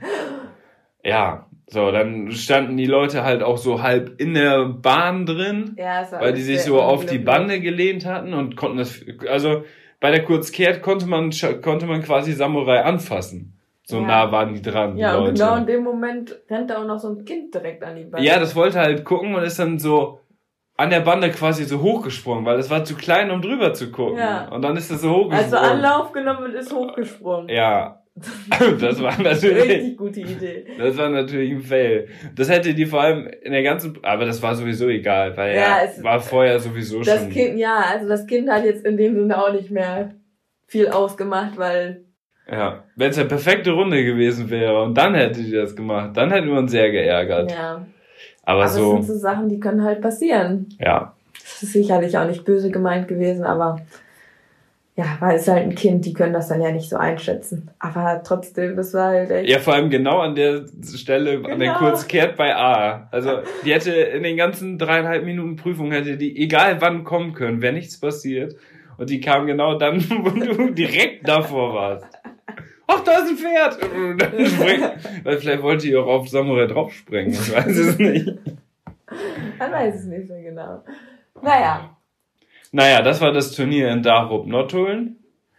[SPEAKER 1] Ja, so, dann standen die Leute halt auch so halb in der Bahn drin, ja, weil die sich so auf die Bande gelehnt hatten und konnten das, also bei der Kurzkehrt konnte man konnte man quasi Samurai anfassen. So ja. nah waren die dran, die
[SPEAKER 2] ja,
[SPEAKER 1] Leute.
[SPEAKER 2] Ja, und genau in dem Moment rennt da auch noch so ein Kind direkt an die Bande.
[SPEAKER 1] Ja, das wollte halt gucken und ist dann so an der Bande quasi so hochgesprungen, weil es war zu klein, um drüber zu gucken. Ja. Und dann ist es so hochgesprungen.
[SPEAKER 2] Also Anlauf genommen und ist hochgesprungen.
[SPEAKER 1] Ja, Das war natürlich...
[SPEAKER 2] Richtig gute Idee.
[SPEAKER 1] Das war natürlich ein Fail. Das hätte die vor allem in der ganzen... Aber das war sowieso egal, weil
[SPEAKER 2] Ja,
[SPEAKER 1] er
[SPEAKER 2] es-
[SPEAKER 1] war vorher sowieso
[SPEAKER 2] Das
[SPEAKER 1] schon...
[SPEAKER 2] Kind, ja, also das Kind hat jetzt in dem Sinne auch nicht mehr viel ausgemacht, weil,
[SPEAKER 1] Ja, wenn es eine perfekte Runde gewesen wäre und dann hätte die das gemacht, dann hätten wir uns sehr geärgert.
[SPEAKER 2] ja.
[SPEAKER 1] Aber
[SPEAKER 2] Aber es
[SPEAKER 1] so,
[SPEAKER 2] sind so Sachen, die können halt passieren.
[SPEAKER 1] ja.
[SPEAKER 2] Das ist sicherlich auch nicht böse gemeint gewesen, aber ja, weil es halt ein Kind, die können das dann ja nicht so einschätzen. Aber trotzdem, das war halt echt...
[SPEAKER 1] Ja, vor allem genau an der Stelle, an der
[SPEAKER 2] Genau.
[SPEAKER 1] kurz kehrt bei A. Also, die hätte in den ganzen dreieinhalb Minuten Prüfung hätte die, egal wann kommen können, wäre nichts passiert. Und die kam genau dann, wo du direkt davor warst. Ach, da ist ein Pferd! Und dann springt, weil vielleicht wollte ihr auch auf Samurai draufspringen, ich weiß es nicht.
[SPEAKER 2] Man weiß es nicht so genau. Naja,
[SPEAKER 1] Naja, das war das Turnier in Darup-Nottuln.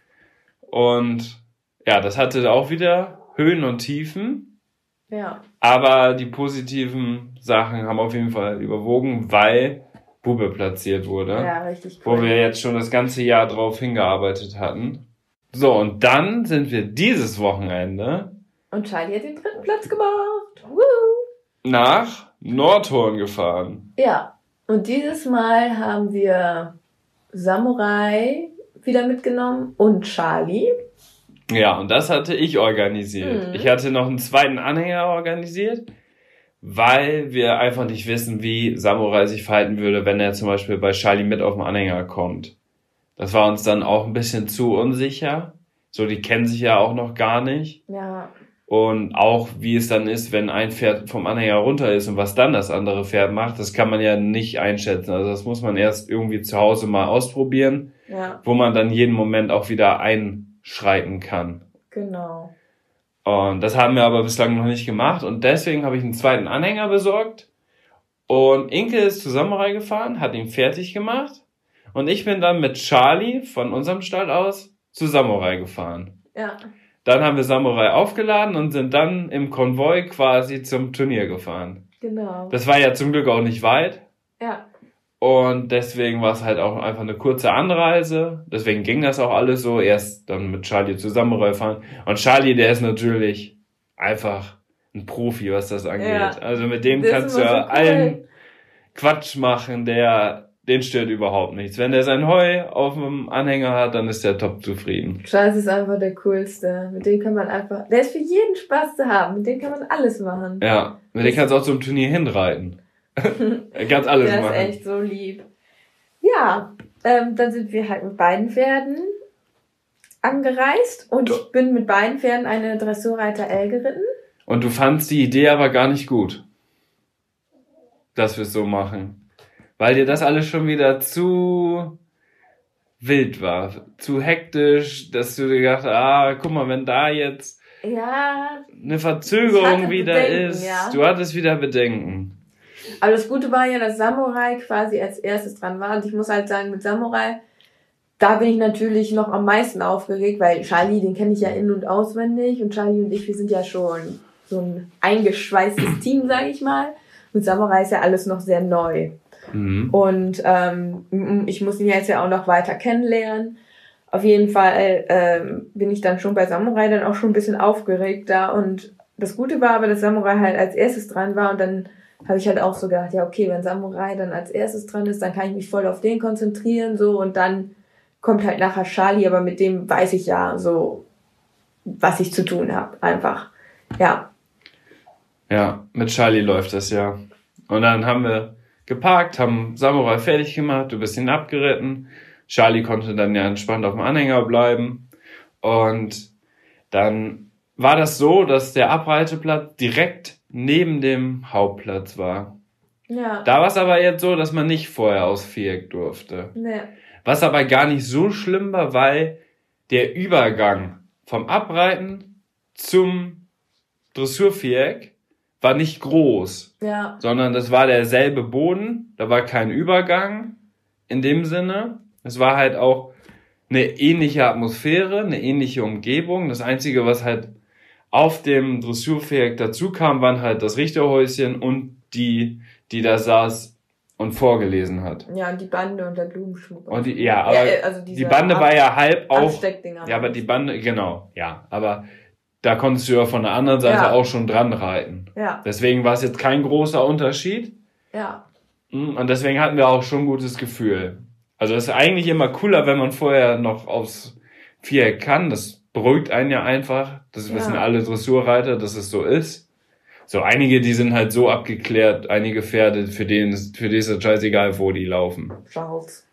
[SPEAKER 1] Und ja, das hatte auch wieder Höhen und Tiefen.
[SPEAKER 2] ja.
[SPEAKER 1] Aber die positiven Sachen haben auf jeden Fall überwogen, weil Bube platziert wurde.
[SPEAKER 2] Ja, richtig
[SPEAKER 1] Wo
[SPEAKER 2] cool.
[SPEAKER 1] wir jetzt schon das ganze Jahr drauf hingearbeitet hatten. So, und dann sind wir dieses Wochenende
[SPEAKER 2] Und Charlie hat den dritten Platz gemacht. Woo!
[SPEAKER 1] nach Nordhorn gefahren.
[SPEAKER 2] Ja, und dieses Mal haben wir Samurai wieder mitgenommen und Charlie.
[SPEAKER 1] Ja, und das hatte ich organisiert.
[SPEAKER 2] Mhm.
[SPEAKER 1] Ich hatte noch einen zweiten Anhänger organisiert, weil wir einfach nicht wissen, wie Samurai sich verhalten würde, wenn er zum Beispiel bei Charlie mit auf den Anhänger kommt. Das war uns dann auch ein bisschen zu unsicher. So, die kennen sich ja auch noch gar nicht.
[SPEAKER 2] Ja,
[SPEAKER 1] Und auch wie es dann ist, wenn ein Pferd vom Anhänger runter ist und was dann das andere Pferd macht, das kann man ja nicht einschätzen. Also das muss man erst irgendwie zu Hause mal ausprobieren,
[SPEAKER 2] ja,
[SPEAKER 1] wo man dann jeden Moment auch wieder einschreiten kann.
[SPEAKER 2] genau.
[SPEAKER 1] Und das haben wir aber bislang noch nicht gemacht und deswegen habe ich einen zweiten Anhänger besorgt und Inke ist zu Samurai gefahren, hat ihn fertig gemacht und ich bin dann mit Charlie von unserem Stall aus zu Samurai gefahren.
[SPEAKER 2] Ja,
[SPEAKER 1] Dann haben wir Samurai aufgeladen und sind dann im Konvoi quasi zum Turnier gefahren.
[SPEAKER 2] genau.
[SPEAKER 1] Das war ja zum Glück auch nicht weit
[SPEAKER 2] Ja,
[SPEAKER 1] und deswegen war es halt auch einfach eine kurze Anreise. Deswegen ging das auch alles so. Erst dann mit Charlie zu Samurai fahren. Und Charlie, der ist natürlich einfach ein Profi, was das angeht.
[SPEAKER 2] Ja.
[SPEAKER 1] Also mit dem
[SPEAKER 2] Das ist
[SPEAKER 1] kannst du
[SPEAKER 2] immer so
[SPEAKER 1] ja
[SPEAKER 2] cool.
[SPEAKER 1] allen Quatsch machen, der den stört überhaupt nichts. Wenn der sein Heu auf dem Anhänger hat, dann ist der top zufrieden.
[SPEAKER 2] Charles ist einfach der Coolste. Mit dem kann man einfach, der ist für jeden Spaß zu haben. Mit dem kann man alles machen.
[SPEAKER 1] Ja, mit dem kannst du auch zum Turnier hinreiten. Er kann alles
[SPEAKER 2] Der ist
[SPEAKER 1] machen.
[SPEAKER 2] echt so lieb. Ja, ähm, dann sind wir halt mit beiden Pferden angereist und ich bin mit beiden Pferden eine Dressurreiter L geritten.
[SPEAKER 1] Und du fandst die Idee aber gar nicht gut, dass wir es so machen. Weil dir das alles schon wieder zu wild war, zu hektisch, dass du dir gedacht hast, ah, guck mal, wenn da jetzt
[SPEAKER 2] Ja,
[SPEAKER 1] eine
[SPEAKER 2] Ich
[SPEAKER 1] Verzögerung
[SPEAKER 2] hatte
[SPEAKER 1] wieder
[SPEAKER 2] Bedenken,
[SPEAKER 1] ist,
[SPEAKER 2] ja.
[SPEAKER 1] du hattest wieder Bedenken.
[SPEAKER 2] aber das Gute war ja, dass Samurai quasi als erstes dran war. Und ich muss halt sagen, mit Samurai, da bin ich natürlich noch am meisten aufgeregt, weil Charlie, den kenne ich ja in- und auswendig. Und Charlie und ich, wir sind ja schon so ein eingeschweißtes Team, sage ich mal. Mit Samurai ist ja alles noch sehr neu.
[SPEAKER 1] Mhm.
[SPEAKER 2] Und ähm, ich muss ihn jetzt ja auch noch weiter kennenlernen. Auf jeden Fall ähm, bin ich dann schon bei Samurai dann auch schon ein bisschen aufgeregter. Und das Gute war aber, dass Samurai halt als erstes dran war. Und dann habe ich halt auch so gedacht, ja okay, wenn Samurai dann als erstes dran ist, dann kann ich mich voll auf den konzentrieren. So und dann kommt halt nachher Charlie, aber mit dem weiß ich ja so, was ich zu tun habe. Einfach. Ja.
[SPEAKER 1] Ja, mit Charlie läuft das ja. Und dann haben wir geparkt, haben Samurai fertig gemacht, du bist ihn abgeritten. Charlie konnte dann ja entspannt auf dem Anhänger bleiben. Und dann war das so, dass der Abreiteplatz direkt neben dem Hauptplatz war.
[SPEAKER 2] Ja.
[SPEAKER 1] Da war es aber jetzt so, dass man nicht vorher aufs Viereck durfte.
[SPEAKER 2] Ne.
[SPEAKER 1] Was aber gar nicht so schlimm war, weil der Übergang vom Abreiten zum Dressurviereck war nicht groß,
[SPEAKER 2] Ja.
[SPEAKER 1] sondern das war derselbe Boden, da war kein Übergang in dem Sinne. Es war halt auch eine ähnliche Atmosphäre, eine ähnliche Umgebung. Das Einzige, was halt auf dem Dressurviereck dazu kam, waren halt das Richterhäuschen und die, die da saß und vorgelesen hat.
[SPEAKER 2] Ja, und die Bande und der Blumenschmuck.
[SPEAKER 1] Und die, ja, aber
[SPEAKER 2] Ja, also
[SPEAKER 1] die
[SPEAKER 2] diese
[SPEAKER 1] Bande war ja halb auch,
[SPEAKER 2] Absteckdinger.
[SPEAKER 1] ja, aber die Bande, genau, ja, aber da konntest du ja von der anderen Seite
[SPEAKER 2] Ja.
[SPEAKER 1] auch schon dran reiten.
[SPEAKER 2] Ja.
[SPEAKER 1] Deswegen war es jetzt kein großer Unterschied.
[SPEAKER 2] Ja.
[SPEAKER 1] Und deswegen hatten wir auch schon ein gutes Gefühl. Also es ist eigentlich immer cooler, wenn man vorher noch aufs Viereck kann. Das beruhigt einen ja einfach. Das
[SPEAKER 2] Ja.
[SPEAKER 1] wissen alle Dressurreiter, dass es so ist. So einige, die sind halt so abgeklärt, einige Pferde, für denen ist, für die ist es scheißegal, wo die laufen.
[SPEAKER 2] Charles.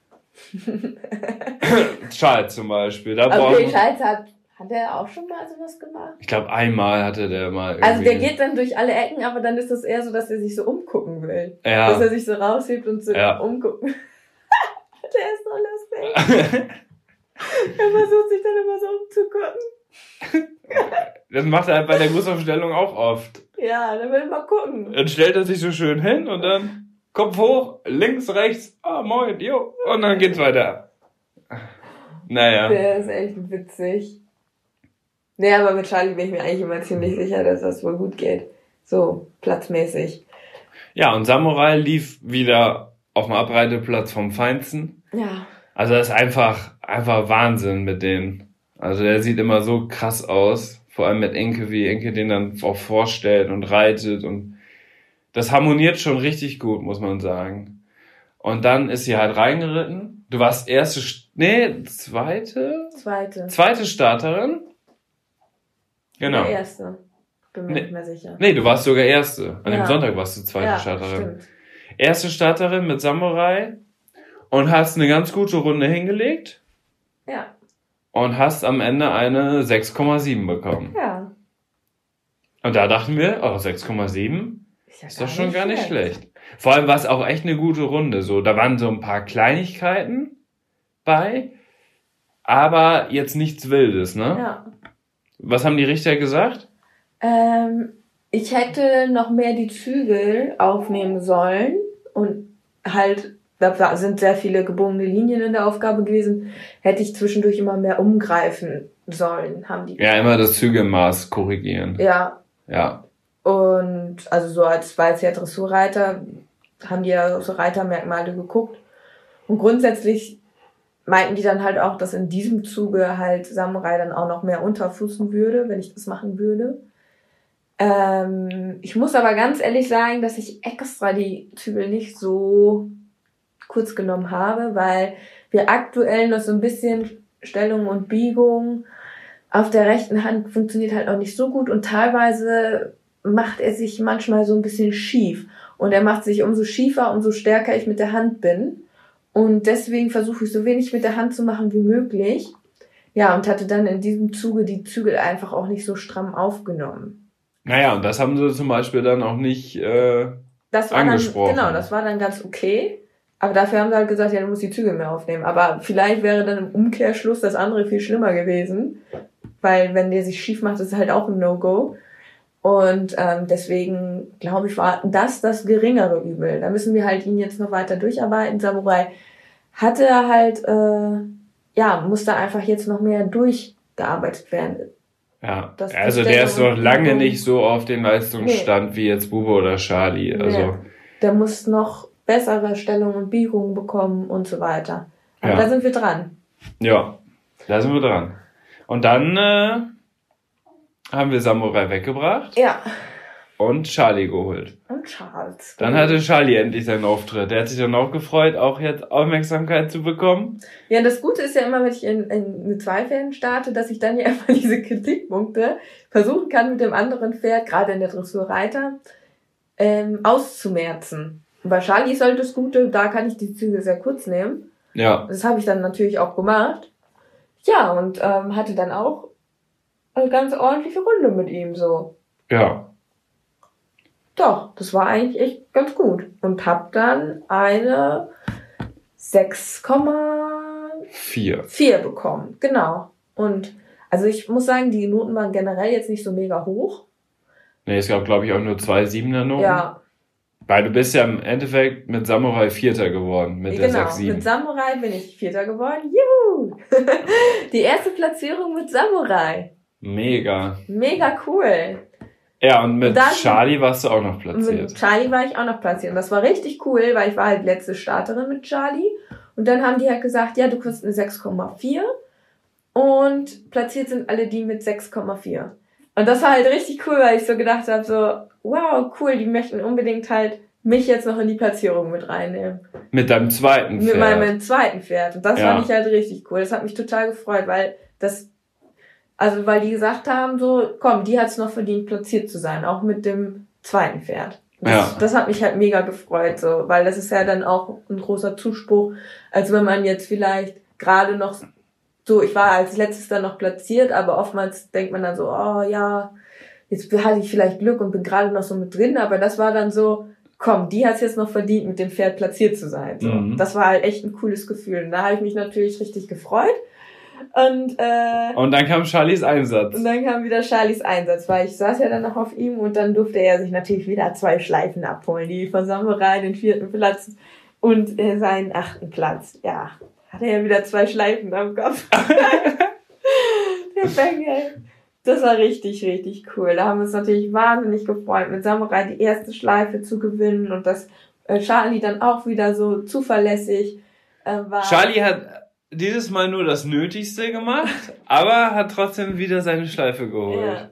[SPEAKER 1] Charles zum Beispiel. Da
[SPEAKER 2] Okay,
[SPEAKER 1] brauchen-
[SPEAKER 2] Charles hat, hat er auch schon mal sowas gemacht?
[SPEAKER 1] Ich glaube, einmal hatte der mal irgendwie...
[SPEAKER 2] Also der geht dann durch alle Ecken, aber dann ist das eher so, dass er sich so umgucken will.
[SPEAKER 1] Ja.
[SPEAKER 2] Dass er sich so raushebt und so
[SPEAKER 1] Ja.
[SPEAKER 2] umguckt. Der ist so lustig. Er versucht sich dann immer so umzugucken.
[SPEAKER 1] Das macht er halt bei der Grußaufstellung auch oft.
[SPEAKER 2] Ja, dann will er mal gucken.
[SPEAKER 1] Dann stellt er sich so schön hin und dann Kopf hoch, links, rechts, ah, moin, jo, und dann geht's weiter. Naja.
[SPEAKER 2] Der ist echt witzig. Nee, aber mit Charlie bin ich mir eigentlich immer ziemlich sicher, dass das wohl gut geht. So, platzmäßig.
[SPEAKER 1] Ja, und Samurai lief wieder auf dem Abreiteplatz vom Feinsten.
[SPEAKER 2] Ja.
[SPEAKER 1] Also das ist einfach, einfach Wahnsinn mit denen. Also der sieht immer so krass aus. Vor allem mit Enke, wie Enke den dann auch vorstellt und reitet und das harmoniert schon richtig gut, muss man sagen. Und dann ist sie halt reingeritten. Du warst erste, nee, zweite?
[SPEAKER 2] Zweite.
[SPEAKER 1] Zweite Starterin. Genau.
[SPEAKER 2] Der erste. Bin mir
[SPEAKER 1] Nee.
[SPEAKER 2] nicht mehr sicher.
[SPEAKER 1] Nee, du warst sogar erste. An
[SPEAKER 2] Ja.
[SPEAKER 1] dem Sonntag warst du zweite
[SPEAKER 2] ja,
[SPEAKER 1] Starterin.
[SPEAKER 2] stimmt.
[SPEAKER 1] Erste Starterin mit Samurai und hast eine ganz gute Runde hingelegt
[SPEAKER 2] Ja.
[SPEAKER 1] und hast am Ende eine sechs Komma sieben bekommen.
[SPEAKER 2] Ja.
[SPEAKER 1] Und da dachten wir, oh, sechs Komma sieben
[SPEAKER 2] Ist, ja
[SPEAKER 1] ist doch schon gar nicht schlecht. Vor allem war es auch echt eine gute Runde. So, da waren so ein paar Kleinigkeiten bei, aber jetzt nichts Wildes, ne?
[SPEAKER 2] Ja.
[SPEAKER 1] Was haben die Richter gesagt?
[SPEAKER 2] Ähm, ich hätte noch mehr die Zügel aufnehmen sollen und halt, da sind sehr viele gebogene Linien in der Aufgabe gewesen, hätte ich zwischendurch immer mehr umgreifen sollen, haben die
[SPEAKER 1] Ja, immer das Zügelmaß korrigieren.
[SPEAKER 2] Ja,
[SPEAKER 1] Ja.
[SPEAKER 2] und also so als weißer Dressurreiter haben die ja so Reitermerkmale geguckt. Und grundsätzlich meinten die dann halt auch, dass in diesem Zuge halt Samurai dann auch noch mehr unterfußen würde, wenn ich das machen würde. Ähm, ich muss aber ganz ehrlich sagen, dass ich extra die Zügel nicht so kurz genommen habe, weil wir aktuell noch so ein bisschen Stellung und Biegung auf der rechten Hand funktioniert halt auch nicht so gut und teilweise macht er sich manchmal so ein bisschen schief und er macht sich umso schiefer, umso stärker ich mit der Hand bin und deswegen versuche ich so wenig mit der Hand zu machen wie möglich. Ja, und hatte dann in diesem Zuge die Zügel einfach auch nicht so stramm aufgenommen.
[SPEAKER 1] Naja, und das haben sie zum Beispiel dann auch nicht äh,
[SPEAKER 2] Das war
[SPEAKER 1] angesprochen.
[SPEAKER 2] Dann, genau, das war dann ganz okay. Aber dafür haben sie halt gesagt, ja, du musst die Zügel mehr aufnehmen. Aber vielleicht wäre dann im Umkehrschluss das andere viel schlimmer gewesen. Weil wenn der sich schief macht, ist es halt auch ein No-Go. Und ähm, deswegen, glaube ich, war das das geringere Übel. Da müssen wir halt ihn jetzt noch weiter durcharbeiten. Samurai hatte halt, äh, ja, musste einfach jetzt noch mehr durchgearbeitet werden.
[SPEAKER 1] Ja,
[SPEAKER 2] Das-
[SPEAKER 1] also
[SPEAKER 2] das
[SPEAKER 1] der ist noch
[SPEAKER 2] Stellung-
[SPEAKER 1] lange nicht so auf dem Leistungsstand wie jetzt Bube oder Charlie. Also
[SPEAKER 2] Nee. Der muss noch bessere Stellung und Biegungen bekommen und so weiter. Aber
[SPEAKER 1] Ja.
[SPEAKER 2] da sind wir dran.
[SPEAKER 1] ja, da sind wir dran. Und dann äh, haben wir Samurai weggebracht
[SPEAKER 2] Ja.
[SPEAKER 1] und Charlie geholt.
[SPEAKER 2] Und Charles.
[SPEAKER 1] Dann hatte Charlie endlich seinen Auftritt. Der hat sich dann auch gefreut, auch jetzt Aufmerksamkeit zu bekommen.
[SPEAKER 2] Ja, das Gute ist ja immer, wenn ich in, in mit zwei Pferden starte, dass ich dann ja immer diese Kritikpunkte versuchen kann, mit dem anderen Pferd, gerade in der Dressurreiter, ähm, auszumerzen. Und bei Charlie ist halt das Gute, da kann ich die Züge sehr kurz nehmen.
[SPEAKER 1] Ja,
[SPEAKER 2] Das habe ich dann natürlich auch gemacht. Ja, und ähm, hatte dann auch eine ganz ordentliche Runde mit ihm so.
[SPEAKER 1] ja.
[SPEAKER 2] Doch, das war eigentlich echt ganz gut. Und hab dann eine sechs Komma
[SPEAKER 1] Vier.
[SPEAKER 2] vier bekommen. Genau. Und also ich muss sagen, die Noten waren generell jetzt nicht so mega hoch.
[SPEAKER 1] Nee, es gab, glaube ich, auch nur zwei Siebener Noten.
[SPEAKER 2] Ja,
[SPEAKER 1] Weil du bist ja im Endeffekt mit Samurai Vierter geworden, mit der
[SPEAKER 2] genau.
[SPEAKER 1] sechs sieben.
[SPEAKER 2] Mit Samurai bin ich Vierter geworden. Juhu! Die erste Platzierung mit Samurai.
[SPEAKER 1] Mega.
[SPEAKER 2] Mega cool.
[SPEAKER 1] Ja, und mit
[SPEAKER 2] Dann-
[SPEAKER 1] Charlie warst du auch noch
[SPEAKER 2] Und
[SPEAKER 1] platziert.
[SPEAKER 2] mit Charlie war ich auch noch platziert. Und das war richtig cool, weil ich war halt letzte Starterin mit Charlie. Und dann haben die halt gesagt, ja, du kriegst eine sechs Komma vier. Und platziert sind alle die mit sechs Komma vier. Und das war halt richtig cool, weil ich so gedacht habe, so, wow, cool, die möchten unbedingt halt mich jetzt noch in die Platzierung mit reinnehmen.
[SPEAKER 1] Mit deinem zweiten Pferd?
[SPEAKER 2] Mit meinem, meinem zweiten Pferd. Und das
[SPEAKER 1] ja.
[SPEAKER 2] fand ich halt richtig cool. Das hat mich total gefreut, weil das, also weil die gesagt haben, so, komm, die hat's noch verdient, platziert zu sein, auch mit dem zweiten Pferd. Das, ja. das hat mich halt mega gefreut, so, weil das ist ja dann auch ein großer Zuspruch, als wenn man jetzt vielleicht gerade noch so, ich war als letztes dann noch platziert, aber oftmals denkt man dann so, oh ja, jetzt hatte ich vielleicht Glück und bin gerade noch so mit drin, aber das war dann so, komm, die hat's jetzt noch verdient, mit dem Pferd platziert zu sein. So. Mhm. Das war halt echt ein cooles Gefühl. Und da habe ich mich natürlich richtig gefreut. Und, äh,
[SPEAKER 1] und dann kam Charlies Einsatz.
[SPEAKER 2] Und dann kam wieder Charlies Einsatz, weil ich saß ja dann noch auf ihm und dann durfte er sich natürlich wieder zwei Schleifen abholen. Die von Samurai, den vierten Platz und äh, seinen achten Platz. Ja, hatte er ja wieder zwei Schleifen am Kopf. Der Bengel. Das war richtig, richtig cool. Da haben wir uns natürlich wahnsinnig gefreut, mit Samurai die erste Schleife zu gewinnen und dass äh, Charlie dann auch wieder so zuverlässig äh, war.
[SPEAKER 1] Charlie hat dieses Mal nur das Nötigste gemacht, aber hat trotzdem wieder seine Schleife geholt. Ja.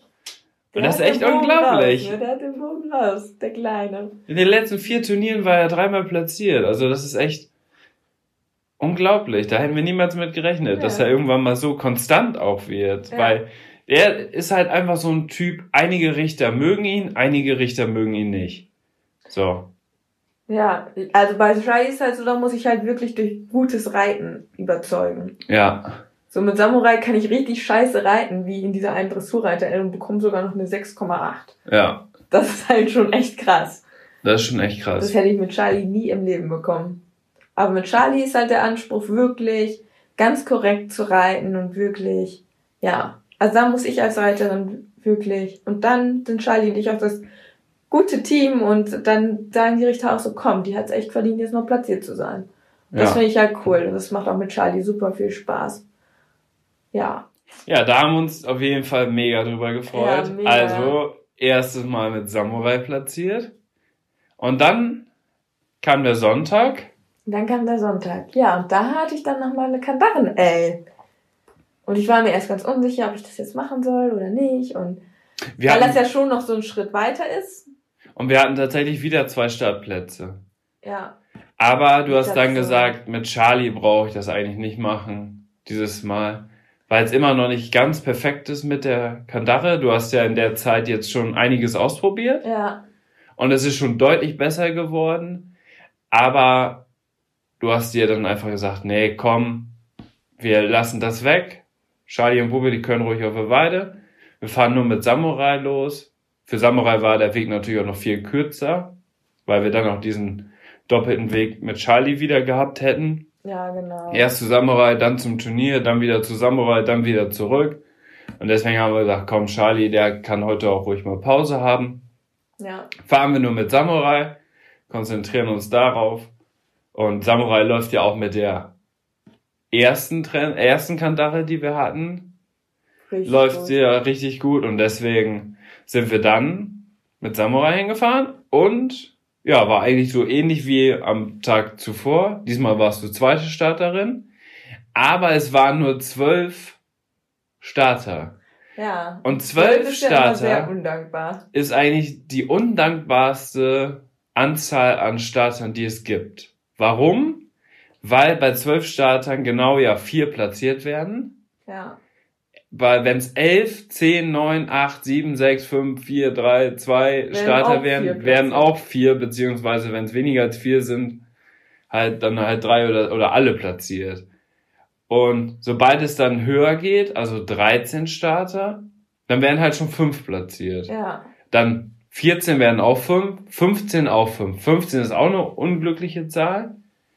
[SPEAKER 1] Und das ist echt unglaublich.
[SPEAKER 2] Raus, ne? Der hat den Bogen raus, der Kleine.
[SPEAKER 1] In den letzten vier Turnieren war er dreimal platziert. Also das ist echt unglaublich. Da hätten wir niemals mit gerechnet, ja. dass er irgendwann mal so konstant auch wird. Ja. Weil er ist halt einfach so ein Typ, einige Richter mögen ihn, einige Richter mögen ihn nicht. So.
[SPEAKER 2] Ja, also bei Charlie ist halt so, da muss ich halt wirklich durch gutes Reiten überzeugen.
[SPEAKER 1] Ja.
[SPEAKER 2] So mit Samurai kann ich richtig scheiße reiten, wie in dieser einen Dressurreiter und bekomme sogar noch eine sechs Komma acht.
[SPEAKER 1] Ja.
[SPEAKER 2] Das ist halt schon echt krass.
[SPEAKER 1] Das ist schon echt krass.
[SPEAKER 2] Das hätte ich mit Charlie nie im Leben bekommen. Aber mit Charlie ist halt der Anspruch wirklich ganz korrekt zu reiten und wirklich, ja. Also da muss ich als Reiterin wirklich, und dann sind Charlie und ich auch das gute Team und dann sagen die Richter auch so, komm, die hat's echt verdient, jetzt noch platziert zu sein. Das ja. finde ich halt cool und das macht auch mit Charlie super viel Spaß. Ja.
[SPEAKER 1] Ja, da haben wir uns auf jeden Fall mega drüber gefreut. Ja, mega. Also, erstes Mal mit Samurai platziert. Und dann kam der Sonntag.
[SPEAKER 2] Dann kam der Sonntag. Ja, und da hatte ich dann nochmal eine Kandaren, ey. Und ich war mir erst ganz unsicher, ob ich das jetzt machen soll oder nicht. Und wir weil hatten, das ja schon noch so ein Schritt weiter ist.
[SPEAKER 1] Und wir hatten tatsächlich wieder zwei Startplätze.
[SPEAKER 2] Ja.
[SPEAKER 1] Aber du hast dann so gesagt, mit Charlie brauche ich das eigentlich nicht machen, dieses Mal. Weil es immer noch nicht ganz perfekt ist mit der Kandare. Du hast ja in der Zeit jetzt schon einiges ausprobiert.
[SPEAKER 2] Ja.
[SPEAKER 1] Und es ist schon deutlich besser geworden. Aber du hast dir dann einfach gesagt, nee, komm, wir lassen das weg. Charlie und Bube, die können ruhig auf der Weide. Wir fahren nur mit Samurai los. Für Samurai war der Weg natürlich auch noch viel kürzer, weil wir dann auch diesen doppelten Weg mit Charlie wieder gehabt hätten.
[SPEAKER 2] Ja, genau.
[SPEAKER 1] Erst zu Samurai, dann zum Turnier, dann wieder zu Samurai, dann wieder zurück. Und deswegen haben wir gesagt, komm, Charlie, der kann heute auch ruhig mal Pause haben.
[SPEAKER 2] Ja.
[SPEAKER 1] Fahren wir nur mit Samurai, konzentrieren uns darauf. Und Samurai läuft ja auch mit der ersten Tren- ersten Kandare, die wir hatten, richtig läuft gut. sie ja richtig gut. Und deswegen sind wir dann mit Samurai hingefahren und ja, war eigentlich so ähnlich wie am Tag zuvor. Diesmal warst du zweite Starterin, aber es waren nur zwölf Starter.
[SPEAKER 2] Ja.
[SPEAKER 1] Und zwölf
[SPEAKER 2] ist
[SPEAKER 1] Starter
[SPEAKER 2] ja sehr undankbar.
[SPEAKER 1] ist eigentlich die undankbarste Anzahl an Startern, die es gibt. Warum? Weil bei zwölf Startern genau ja vier platziert werden.
[SPEAKER 2] Ja.
[SPEAKER 1] Weil wenn es elf, zehn, neun, acht, sieben, sechs, fünf, vier, drei, zwei Starter wären, werden auch vier, beziehungsweise wenn es weniger als vier sind, halt dann halt drei oder, oder alle platziert. Und sobald es dann höher geht, also dreizehn Starter, dann werden halt schon fünf platziert.
[SPEAKER 2] Ja.
[SPEAKER 1] Dann vierzehn werden auch fünf, fünfzehn auch fünf. fünfzehn ist auch eine unglückliche Zahl.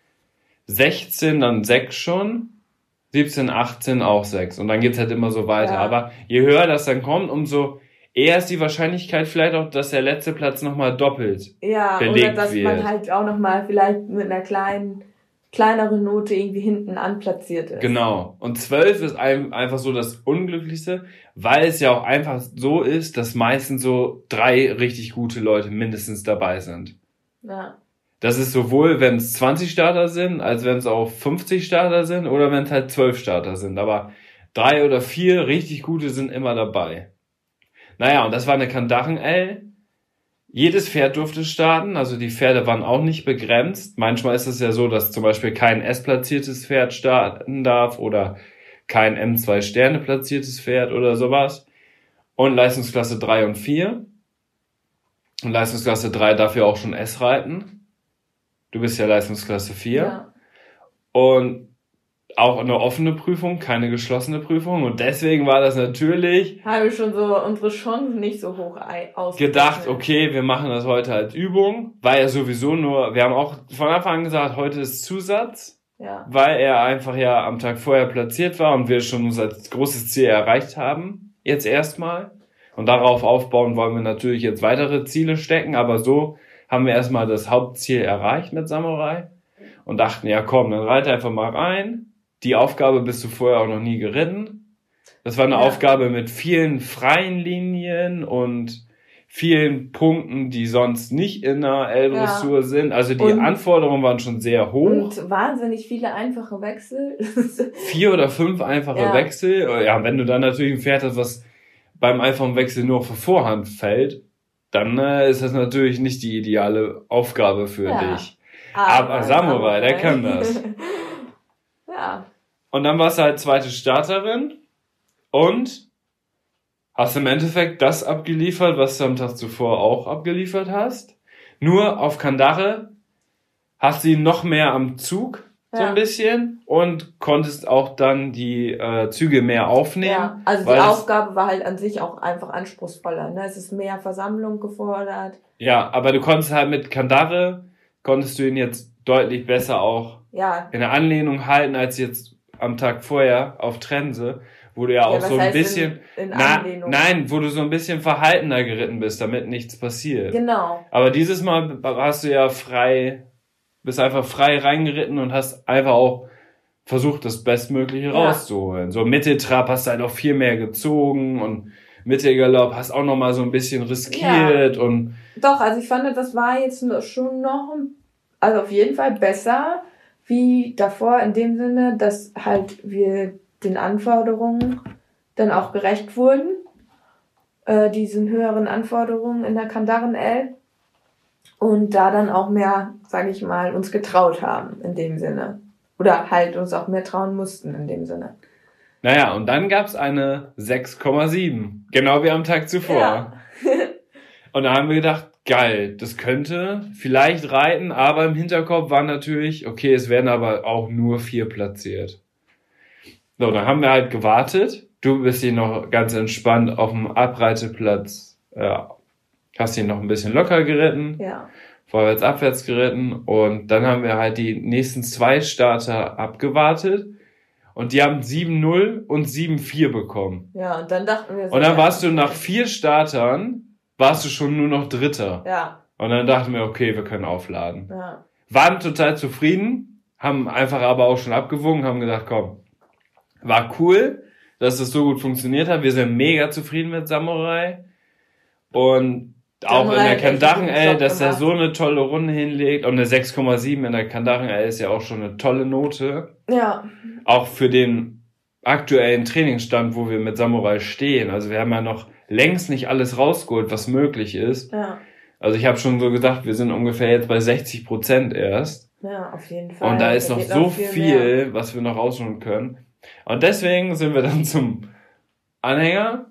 [SPEAKER 1] sechzehn dann sechs schon. siebzehn, achtzehn auch sechs. Und dann geht's halt immer so weiter. Ja. Aber je höher das dann kommt, umso eher ist die Wahrscheinlichkeit vielleicht auch, dass der letzte Platz nochmal doppelt
[SPEAKER 2] ja, belegt wird. Ja, oder dass wird. man halt auch nochmal vielleicht mit einer kleinen, kleineren Note irgendwie hinten anplatziert ist.
[SPEAKER 1] Genau. Und zwölf ist einfach so das Unglücklichste, weil es ja auch einfach so ist, dass meistens so drei richtig gute Leute mindestens dabei sind.
[SPEAKER 2] Ja.
[SPEAKER 1] Das ist sowohl, wenn es zwanzig Starter sind, als wenn es auch fünfzig Starter sind oder wenn es halt zwölf Starter sind. Aber drei oder vier richtig gute sind immer dabei. Naja, und das war eine Kandaren-L. Jedes Pferd durfte starten, also die Pferde waren auch nicht begrenzt. Manchmal ist es ja so, dass zum Beispiel kein S-platziertes Pferd starten darf oder kein M zwei Sterne platziertes Pferd oder sowas. Und Leistungsklasse drei und vier. Und Leistungsklasse drei darf ja auch schon S reiten. Du bist ja Leistungsklasse vier. Ja. Und auch eine offene Prüfung, keine geschlossene Prüfung. Und deswegen war das natürlich...
[SPEAKER 2] Haben wir schon so unsere Chancen nicht so hoch ausgedacht.
[SPEAKER 1] Gedacht, okay, wir machen das heute als Übung. War ja sowieso nur... Wir haben auch von Anfang an gesagt, heute ist Zusatz. Ja. Weil er einfach ja am Tag vorher platziert war und wir schon unser großes Ziel erreicht haben. Jetzt erstmal. Und darauf aufbauen wollen wir natürlich jetzt weitere Ziele stecken. Aber so haben wir erstmal das Hauptziel erreicht mit Samurai. Und dachten, ja komm, dann reite einfach mal rein. Die Aufgabe bist du vorher auch noch nie geritten. Das war eine ja. Aufgabe mit vielen freien Linien und vielen Punkten, die sonst nicht in der L-Dressur ja. sind. Also die und, Anforderungen waren schon sehr hoch.
[SPEAKER 2] Und wahnsinnig viele einfache Wechsel.
[SPEAKER 1] Vier oder fünf einfache ja. Wechsel. Ja, wenn du dann natürlich ein Pferd hast, was beim einfachen Wechsel nur auf die Vorhand fällt, dann äh, ist das natürlich nicht die ideale Aufgabe für ja. dich. Aber, Aber Samurai, Samurai, der kann das. Ja. Und dann warst du halt zweite Starterin und hast im Endeffekt das abgeliefert, was du am Tag zuvor auch abgeliefert hast. Nur auf Kandare hast du ihn noch mehr am Zug, ja. so ein bisschen, und konntest auch dann die äh, Züge mehr aufnehmen.
[SPEAKER 2] Ja, also die Aufgabe war halt an sich auch einfach anspruchsvoller. Ne? Es ist mehr Versammlung gefordert.
[SPEAKER 1] Ja, aber du konntest halt mit Kandare, konntest du ihn jetzt deutlich besser auch ja. in der Anlehnung halten, als jetzt am Tag vorher auf Trense, wo du ja, ja auch so ein bisschen, in, in na, nein, wo du so ein bisschen verhaltener geritten bist, damit nichts passiert. Genau. Aber dieses Mal hast du ja frei, bist einfach frei reingeritten und hast einfach auch versucht, das Bestmögliche ja. rauszuholen. So Mitteltrab hast du halt auch viel mehr gezogen und Mittelgalopp hast auch noch mal so ein bisschen riskiert ja. und.
[SPEAKER 2] Doch, also ich fand, das war jetzt schon noch, also auf jeden Fall besser wie davor in dem Sinne, dass halt wir den Anforderungen dann auch gerecht wurden, äh, diesen höheren Anforderungen in der Kandaren-L und da dann auch mehr, sage ich mal, uns getraut haben in dem Sinne. Oder halt uns auch mehr trauen mussten in dem Sinne.
[SPEAKER 1] Naja, und dann gab's eine sechs Komma sieben, genau wie am Tag zuvor. Ja. Und da haben wir gedacht, geil, das könnte vielleicht reiten, aber im Hinterkopf war natürlich, okay, es werden aber auch nur vier platziert. So, dann haben wir halt gewartet. Du bist hier noch ganz entspannt auf dem Abreiteplatz, ja, hast ihn noch ein bisschen locker geritten, ja. vorwärts, abwärts geritten und dann haben wir halt die nächsten zwei Starter abgewartet und die haben sieben null und sieben vier bekommen.
[SPEAKER 2] Ja, und dann dachten wir so.
[SPEAKER 1] Und dann warst du nach vier Startern warst du schon nur noch Dritter. Ja. Und dann dachten wir, okay, wir können aufladen. Ja. Waren total zufrieden, haben einfach aber auch schon abgewogen, haben gesagt, komm, war cool, dass das so gut funktioniert hat. Wir sind mega zufrieden mit Samurai. Und auch Samurai in der Kandaren-L, dass er so eine tolle Runde hinlegt. Und eine sechs Komma sieben in der Kandaren-L ist ja auch schon eine tolle Note. Ja. Auch für den aktuellen Trainingsstand, wo wir mit Samurai stehen. Also wir haben ja noch längst nicht alles rausgeholt, was möglich ist. Ja. Also ich habe schon so gesagt, wir sind ungefähr jetzt bei sechzig Prozent erst.
[SPEAKER 2] Ja, auf jeden Fall.
[SPEAKER 1] Und da ist da noch so noch viel, viel was wir noch rausholen können. Und deswegen sind wir dann zum Anhänger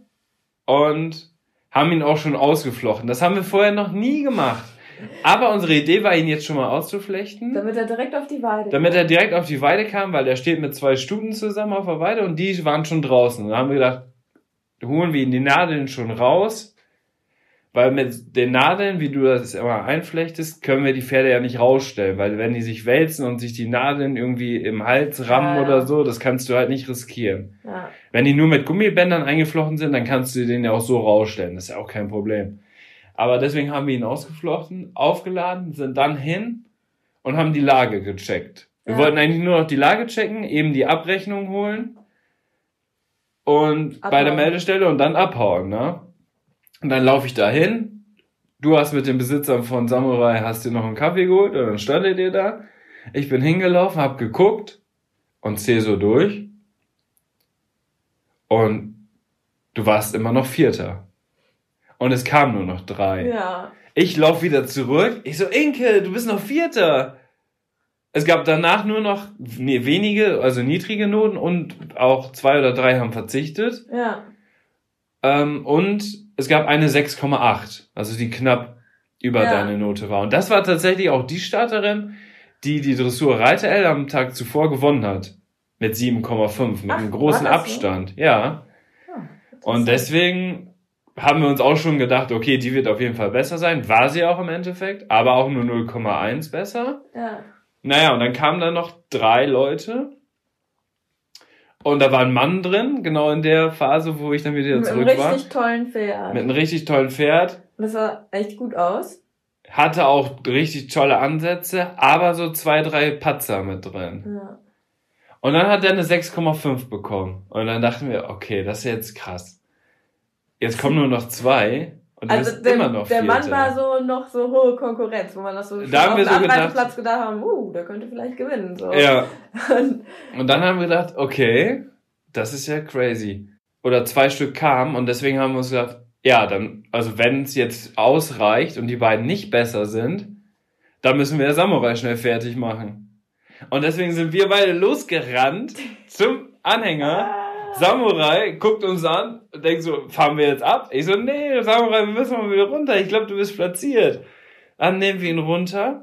[SPEAKER 1] und haben ihn auch schon ausgeflochten. Das haben wir vorher noch nie gemacht. Aber unsere Idee war, ihn jetzt schon mal auszuflechten.
[SPEAKER 2] Damit er direkt auf die Weide kam.
[SPEAKER 1] Damit er direkt auf die Weide kam, weil er steht mit zwei Stuten zusammen auf der Weide und die waren schon draußen. Und dann haben wir gedacht, holen wir ihn die Nadeln schon raus, weil mit den Nadeln, wie du das immer einflechtest, können wir die Pferde ja nicht rausstellen, weil wenn die sich wälzen und sich die Nadeln irgendwie im Hals rammen ja, ja. oder so, das kannst du halt nicht riskieren. Ja. Wenn die nur mit Gummibändern eingeflochten sind, dann kannst du den ja auch so rausstellen, das ist ja auch kein Problem. Aber deswegen haben wir ihn ausgeflochten, aufgeladen, sind dann hin und haben die Lage gecheckt. Wir ja. wollten eigentlich nur noch die Lage checken, eben die Abrechnung holen und abhauen. Bei der Meldestelle und dann abhauen, ne? Und dann laufe ich da hin. Du hast mit den Besitzern von Samurai, hast dir noch einen Kaffee geholt und dann standet ihr da. Ich bin hingelaufen, hab geguckt und zähl so durch. Und du warst immer noch Vierter. Und es kamen nur noch drei.
[SPEAKER 2] Ja.
[SPEAKER 1] Ich laufe wieder zurück. Ich so, Inke, du bist noch Vierter. Es gab danach nur noch nee, wenige, also niedrige Noten und auch zwei oder drei haben verzichtet.
[SPEAKER 2] Ja.
[SPEAKER 1] Ähm, und es gab eine sechs Komma acht, also die knapp über
[SPEAKER 2] Ja.
[SPEAKER 1] deine Note war. Und das war tatsächlich auch die Starterin, die die Dressur Reiter-L am Tag zuvor gewonnen hat. Mit sieben Komma fünf, mit
[SPEAKER 2] Ach,
[SPEAKER 1] einem großen
[SPEAKER 2] war das
[SPEAKER 1] Abstand. Ja.
[SPEAKER 2] Ah,
[SPEAKER 1] Und deswegen haben wir uns auch schon gedacht, okay, die wird auf jeden Fall besser sein. War sie auch im Endeffekt, aber auch nur null Komma eins besser.
[SPEAKER 2] Ja.
[SPEAKER 1] Naja, und dann kamen da noch drei Leute. Und da war ein Mann drin, genau in der Phase, wo ich dann wieder
[SPEAKER 2] Mit einem
[SPEAKER 1] zurück war.
[SPEAKER 2] richtig tollen Pferd.
[SPEAKER 1] Mit einem richtig tollen Pferd.
[SPEAKER 2] Das sah echt gut aus.
[SPEAKER 1] Hatte auch richtig tolle Ansätze, aber so zwei, drei Patzer mit drin.
[SPEAKER 2] Ja.
[SPEAKER 1] Und dann hat er eine sechs Komma fünf bekommen. Und dann dachten wir, okay, das ist jetzt krass. Jetzt kommen nur noch zwei. Und du
[SPEAKER 2] Also
[SPEAKER 1] bist
[SPEAKER 2] der,
[SPEAKER 1] immer noch
[SPEAKER 2] der Mann
[SPEAKER 1] Vierter.
[SPEAKER 2] war so noch so hohe Konkurrenz, wo man das so
[SPEAKER 1] Da haben wir
[SPEAKER 2] auf
[SPEAKER 1] so
[SPEAKER 2] dem
[SPEAKER 1] gedacht-
[SPEAKER 2] Platz gedacht haben, uh, der könnte vielleicht gewinnen. So.
[SPEAKER 1] Ja.
[SPEAKER 2] Und,
[SPEAKER 1] Und dann haben wir gedacht, okay, das ist ja crazy. Oder zwei Stück kamen und deswegen haben wir uns gedacht, ja, dann, also wenn es jetzt ausreicht und die beiden nicht besser sind, dann müssen wir der Samurai schnell fertig machen. Und deswegen sind wir beide losgerannt zum Anhänger. Samurai guckt uns an und denkt so, fahren wir jetzt ab? Ich so, nee, Samurai, wir müssen mal wieder runter. Ich glaube, du bist platziert. Dann nehmen wir ihn runter.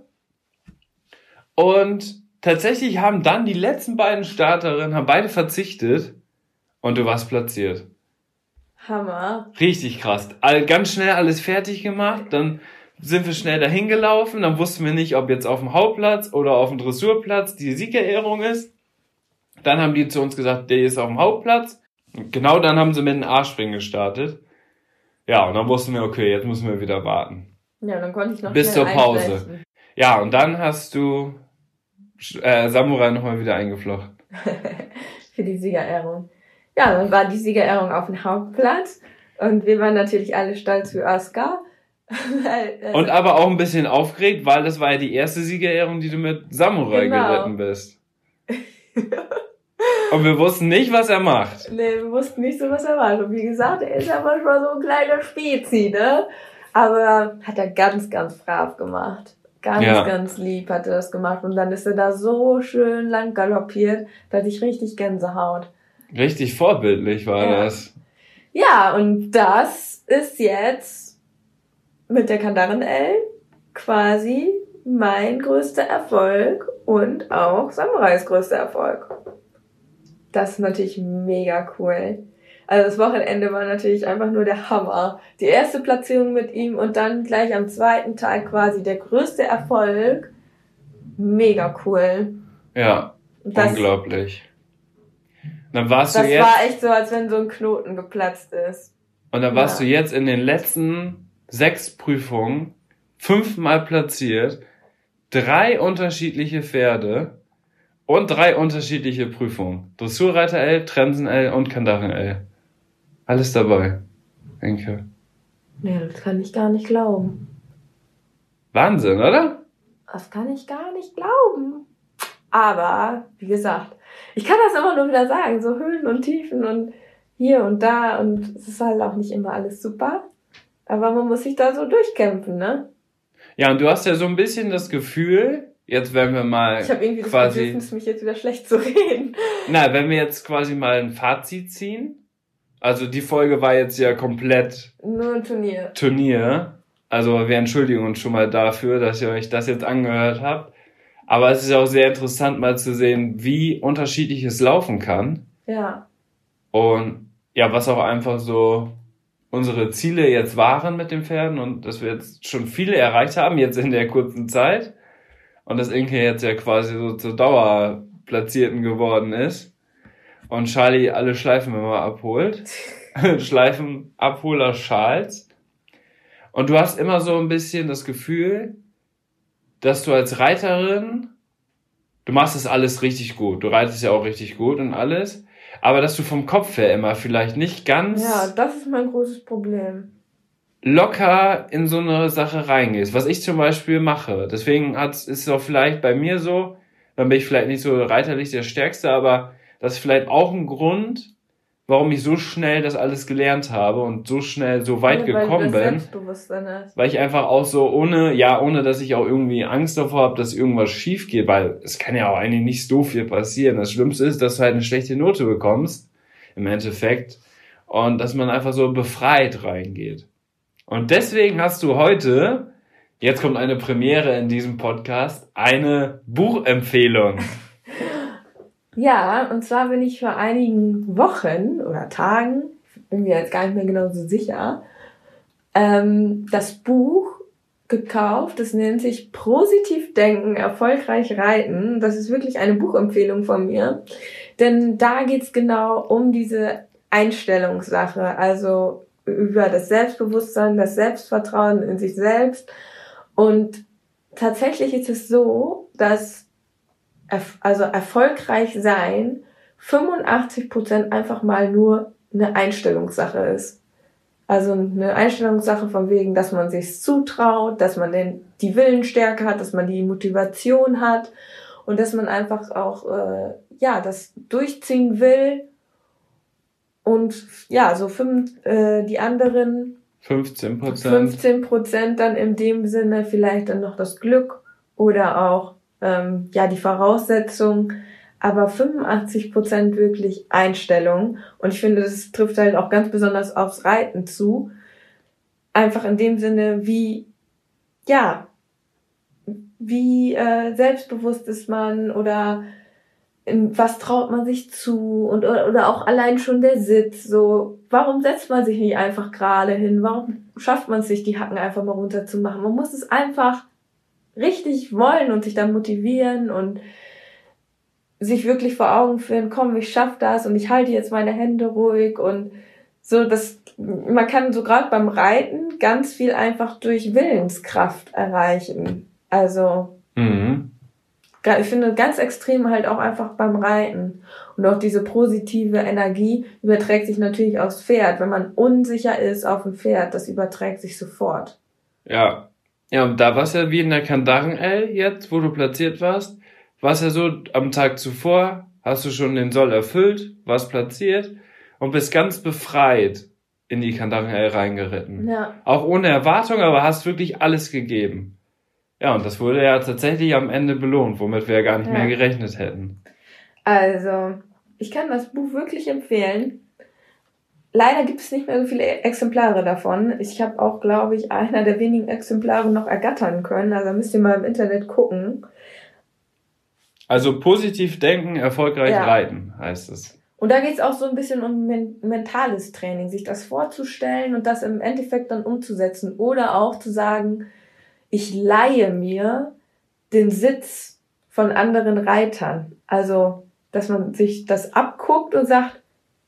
[SPEAKER 1] Und tatsächlich haben dann die letzten beiden Starterinnen, haben beide verzichtet. Und du warst platziert.
[SPEAKER 2] Hammer.
[SPEAKER 1] Richtig krass. All, ganz schnell alles fertig gemacht. Dann sind wir schnell dahin gelaufen. Dann wussten wir nicht, ob jetzt auf dem Hauptplatz oder auf dem Dressurplatz die Siegerehrung ist. Dann haben die zu uns gesagt, der ist auf dem Hauptplatz. Und genau dann haben sie mit dem A-Springen gestartet. Ja, und dann wussten wir, okay, jetzt müssen wir wieder warten.
[SPEAKER 2] Ja, dann konnte ich noch
[SPEAKER 1] Bis
[SPEAKER 2] schnell
[SPEAKER 1] zur Pause.
[SPEAKER 2] einflechten.
[SPEAKER 1] Ja, und dann hast du äh, Samurai nochmal wieder eingeflochten.
[SPEAKER 2] Für die Siegerehrung. Ja, dann war die Siegerehrung auf dem Hauptplatz und wir waren natürlich alle stolz wie Oscar. Weil, äh,
[SPEAKER 1] Und aber auch ein bisschen aufgeregt, weil das war ja die erste Siegerehrung, die du mit Samurai
[SPEAKER 2] Genau.
[SPEAKER 1] geritten bist. Und wir wussten nicht, was er macht.
[SPEAKER 2] Nee, wir wussten nicht so, was er war. Und wie gesagt, er ist ja manchmal so ein kleiner Spezi, ne? Aber hat er ganz, ganz brav gemacht. Ganz,
[SPEAKER 1] Ja.
[SPEAKER 2] ganz lieb hat er das gemacht. Und dann ist er da so schön lang galoppiert, da hatte ich richtig Gänsehaut.
[SPEAKER 1] Richtig vorbildlich war
[SPEAKER 2] Ja.
[SPEAKER 1] das.
[SPEAKER 2] Ja, und das ist jetzt mit der Kandaren-L quasi mein größter Erfolg und auch Samurais größter Erfolg. Das ist natürlich mega cool. Also das Wochenende war natürlich einfach nur der Hammer. Die erste Platzierung mit ihm und dann gleich am zweiten Tag quasi der größte Erfolg. Mega cool.
[SPEAKER 1] Ja,
[SPEAKER 2] Das,
[SPEAKER 1] unglaublich. Dann warst
[SPEAKER 2] das
[SPEAKER 1] du jetzt,
[SPEAKER 2] war echt so, als wenn so ein Knoten geplatzt ist.
[SPEAKER 1] und dann warst
[SPEAKER 2] ja.
[SPEAKER 1] du jetzt in den letzten sechs Prüfungen fünfmal platziert, drei unterschiedliche Pferde und drei unterschiedliche Prüfungen. Dressurreiter L, Trensen L und Kandaren L. Alles dabei. Denke.
[SPEAKER 2] Nee, das kann ich gar nicht glauben.
[SPEAKER 1] Wahnsinn, oder?
[SPEAKER 2] Das kann ich gar nicht glauben. Aber, wie gesagt, ich kann das immer nur wieder sagen, so Höhen und Tiefen und hier und da und es ist halt auch nicht immer alles super. Aber man muss sich da so durchkämpfen, ne?
[SPEAKER 1] Ja, und du hast ja so ein bisschen das Gefühl, jetzt werden wir mal
[SPEAKER 2] Ich habe irgendwie das
[SPEAKER 1] quasi,
[SPEAKER 2] Bedürfnis, mich jetzt wieder schlecht zu reden.
[SPEAKER 1] na, wenn wir jetzt quasi mal ein Fazit ziehen. Also die Folge war jetzt ja komplett
[SPEAKER 2] Nur ein Turnier.
[SPEAKER 1] Turnier. Also wir entschuldigen uns schon mal dafür, dass ihr euch das jetzt angehört habt. Aber es ist auch sehr interessant mal zu sehen, wie unterschiedlich es laufen kann.
[SPEAKER 2] Ja.
[SPEAKER 1] Und ja, was auch einfach so unsere Ziele jetzt waren mit den Pferden und dass wir jetzt schon viele erreicht haben, jetzt in der kurzen Zeit. Und dass Inke jetzt ja quasi so zur Dauerplatzierten geworden ist. Und Charlie alle Schleifen immer abholt. Schleifenabholer Charles. Und du hast immer so ein bisschen das Gefühl, dass du als Reiterin, du machst das alles richtig gut. Du reitest ja auch richtig gut und alles. Aber dass du vom Kopf her immer vielleicht nicht ganz
[SPEAKER 2] Ja, das ist mein großes Problem.
[SPEAKER 1] locker in so eine Sache reingehst. Was ich zum Beispiel mache. Deswegen hat's, ist es auch vielleicht bei mir so, dann bin ich vielleicht nicht so reiterlich der Stärkste, aber das ist vielleicht auch ein Grund, warum ich so schnell das alles gelernt habe und so schnell so weit ja, gekommen bin. Selbstbewusstsein hast. Weil ich einfach auch so ohne, ja, ohne dass ich auch irgendwie Angst davor habe, dass irgendwas schief geht, weil es kann ja auch eigentlich nicht so viel passieren. Das Schlimmste ist, dass du halt eine schlechte Note bekommst, im Endeffekt, und dass man einfach so befreit reingeht. Und deswegen hast du heute, jetzt kommt eine Premiere in diesem Podcast, eine Buchempfehlung.
[SPEAKER 2] Ja, und zwar bin ich vor einigen Wochen oder Tagen, bin mir jetzt gar nicht mehr genau so sicher, ähm, das Buch gekauft. Das nennt sich Positiv Denken, Erfolgreich Reiten. Das ist wirklich eine Buchempfehlung von mir. Denn da geht's genau um diese Einstellungssache, also über das Selbstbewusstsein, das Selbstvertrauen in sich selbst. Und tatsächlich ist es so, dass also erfolgreich sein fünfundachtzig Prozent einfach mal nur eine Einstellungssache ist. Also eine Einstellungssache von wegen, dass man sich zutraut, dass man den, die Willensstärke hat, dass man die Motivation hat und dass man einfach auch äh, ja das durchziehen will und ja so fünf, äh, die anderen
[SPEAKER 1] fünfzehn Prozent
[SPEAKER 2] fünfzehn Prozent dann in dem Sinne vielleicht dann noch das Glück oder auch ähm, ja die Voraussetzung, aber fünfundachtzig Prozent wirklich Einstellung. Und ich finde, das trifft halt auch ganz besonders aufs Reiten zu. Einfach in dem Sinne, wie, ja, wie äh, selbstbewusst ist man oder in was traut man sich zu und oder, oder auch allein schon der Sitz. So, warum setzt man sich nicht einfach gerade hin? Warum schafft man es sich, die Hacken einfach mal runter zu machen? Man muss es einfach richtig wollen und sich dann motivieren und sich wirklich vor Augen führen, komm, ich schaff das und ich halte jetzt meine Hände ruhig und so, das, man kann so gerade beim Reiten ganz viel einfach durch Willenskraft erreichen. Also, mhm. Ich finde ganz extrem halt auch einfach beim Reiten. Und auch diese positive Energie überträgt sich natürlich aufs Pferd. Wenn man unsicher ist auf dem Pferd, das überträgt sich sofort.
[SPEAKER 1] Ja, ja, und da war es ja wie in der Kandaren-L jetzt, wo du platziert warst. Warst ja so, am Tag zuvor hast du schon den Soll erfüllt, warst platziert und bist ganz befreit in die Kandaren-L reingeritten. Ja. Auch ohne Erwartung, aber hast wirklich alles gegeben. Ja, und das wurde ja tatsächlich am Ende belohnt, womit wir ja gar nicht ja. mehr gerechnet hätten.
[SPEAKER 2] Also, ich kann das Buch wirklich empfehlen. Leider gibt es nicht mehr so viele Exemplare davon. Ich habe auch, glaube ich, einer der wenigen Exemplare noch ergattern können. Also müsst ihr mal im Internet gucken.
[SPEAKER 1] Also positiv denken, erfolgreich ja. reiten, heißt es.
[SPEAKER 2] Und da geht es auch so ein bisschen um men- mentales Training, sich das vorzustellen und das im Endeffekt dann umzusetzen. Oder auch zu sagen, ich leihe mir den Sitz von anderen Reitern. Also, dass man sich das abguckt und sagt,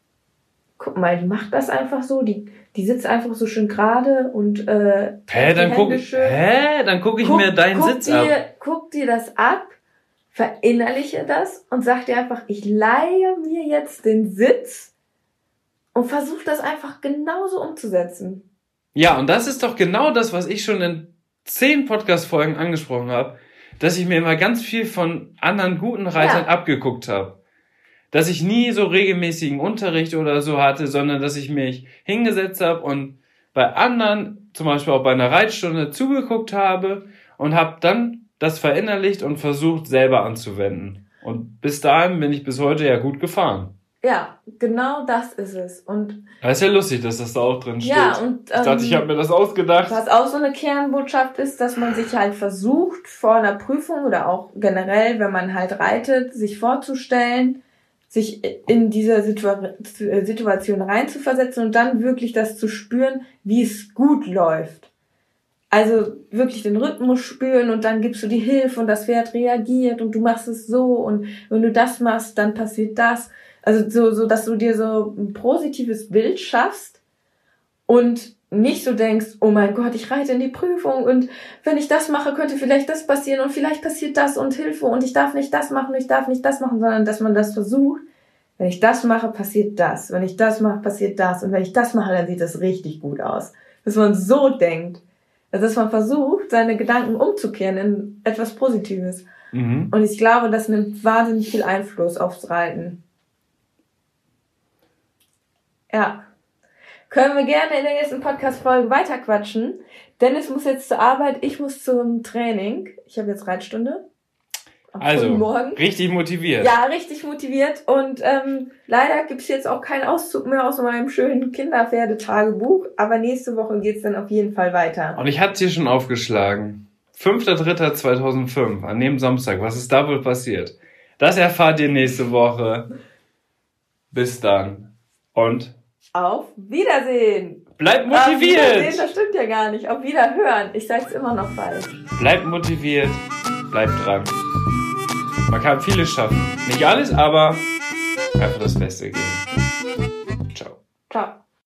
[SPEAKER 2] guck mal, die macht das einfach so, die, die sitzt einfach so schön gerade und äh,
[SPEAKER 1] hä, dann guck, hä, dann guck ich guck, mir deinen
[SPEAKER 2] guck
[SPEAKER 1] Sitz
[SPEAKER 2] dir,
[SPEAKER 1] ab.
[SPEAKER 2] Guck dir das ab, verinnerliche das und sag dir einfach, ich leihe mir jetzt den Sitz und versuch das einfach genauso umzusetzen.
[SPEAKER 1] Ja, und das ist doch genau das, was ich schon in zehn Podcast-Folgen angesprochen habe, dass ich mir immer ganz viel von anderen guten Reitern ja. abgeguckt habe. Dass ich nie so regelmäßigen Unterricht oder so hatte, sondern dass ich mich hingesetzt habe und bei anderen, zum Beispiel auch bei einer Reitstunde, zugeguckt habe und habe dann das verinnerlicht und versucht, selber anzuwenden. Und bis dahin bin ich bis heute ja gut gefahren.
[SPEAKER 2] Ja, genau das ist es. Und
[SPEAKER 1] das ist ja lustig, dass das da auch drin steht.
[SPEAKER 2] Ja, und,
[SPEAKER 1] ich dachte, ähm, ich habe mir das ausgedacht.
[SPEAKER 2] Was auch so eine Kernbotschaft ist, dass man sich halt versucht, vor einer Prüfung oder auch generell, wenn man halt reitet, sich vorzustellen, sich in diese Situa- Situation reinzuversetzen und dann wirklich das zu spüren, wie es gut läuft. Also wirklich den Rhythmus spüren und dann gibst du die Hilfe und das Pferd reagiert und du machst es so und wenn du das machst, dann passiert das. Also so, so, dass du dir so ein positives Bild schaffst und nicht so denkst, oh mein Gott, ich reite in die Prüfung und wenn ich das mache, könnte vielleicht das passieren und vielleicht passiert das und Hilfe und ich darf nicht das machen, ich darf nicht das machen, sondern dass man das versucht, wenn ich das mache, passiert das, wenn ich das mache, passiert das und wenn ich das mache, dann sieht das richtig gut aus. Dass man so denkt, also dass man versucht, seine Gedanken umzukehren in etwas Positives. Mhm. Und ich glaube, das nimmt wahnsinnig viel Einfluss aufs Reiten. Ja. Können wir gerne in der nächsten Podcast-Folge weiterquatschen. Dennis muss jetzt zur Arbeit, ich muss zum Training. Ich habe jetzt Reitstunde.
[SPEAKER 1] Also, richtig motiviert.
[SPEAKER 2] Ja, richtig motiviert. Und ähm, leider gibt's jetzt auch keinen Auszug mehr aus meinem schönen Kinderpferdetagebuch. Aber nächste Woche geht's dann auf jeden Fall weiter.
[SPEAKER 1] Und ich hatte es hier schon aufgeschlagen. fünfter dritter zweitausendfünf, an dem Samstag. Was ist da wohl passiert? Das erfahrt ihr nächste Woche. Bis dann. Und?
[SPEAKER 2] Auf Wiedersehen.
[SPEAKER 1] Bleibt motiviert. Auf
[SPEAKER 2] Wiedersehen, das stimmt ja gar nicht. Auf Wiederhören. Ich sag's immer noch falsch.
[SPEAKER 1] Bleibt motiviert. Bleibt dran. Man kann vieles schaffen. Nicht alles, aber einfach das Beste geben.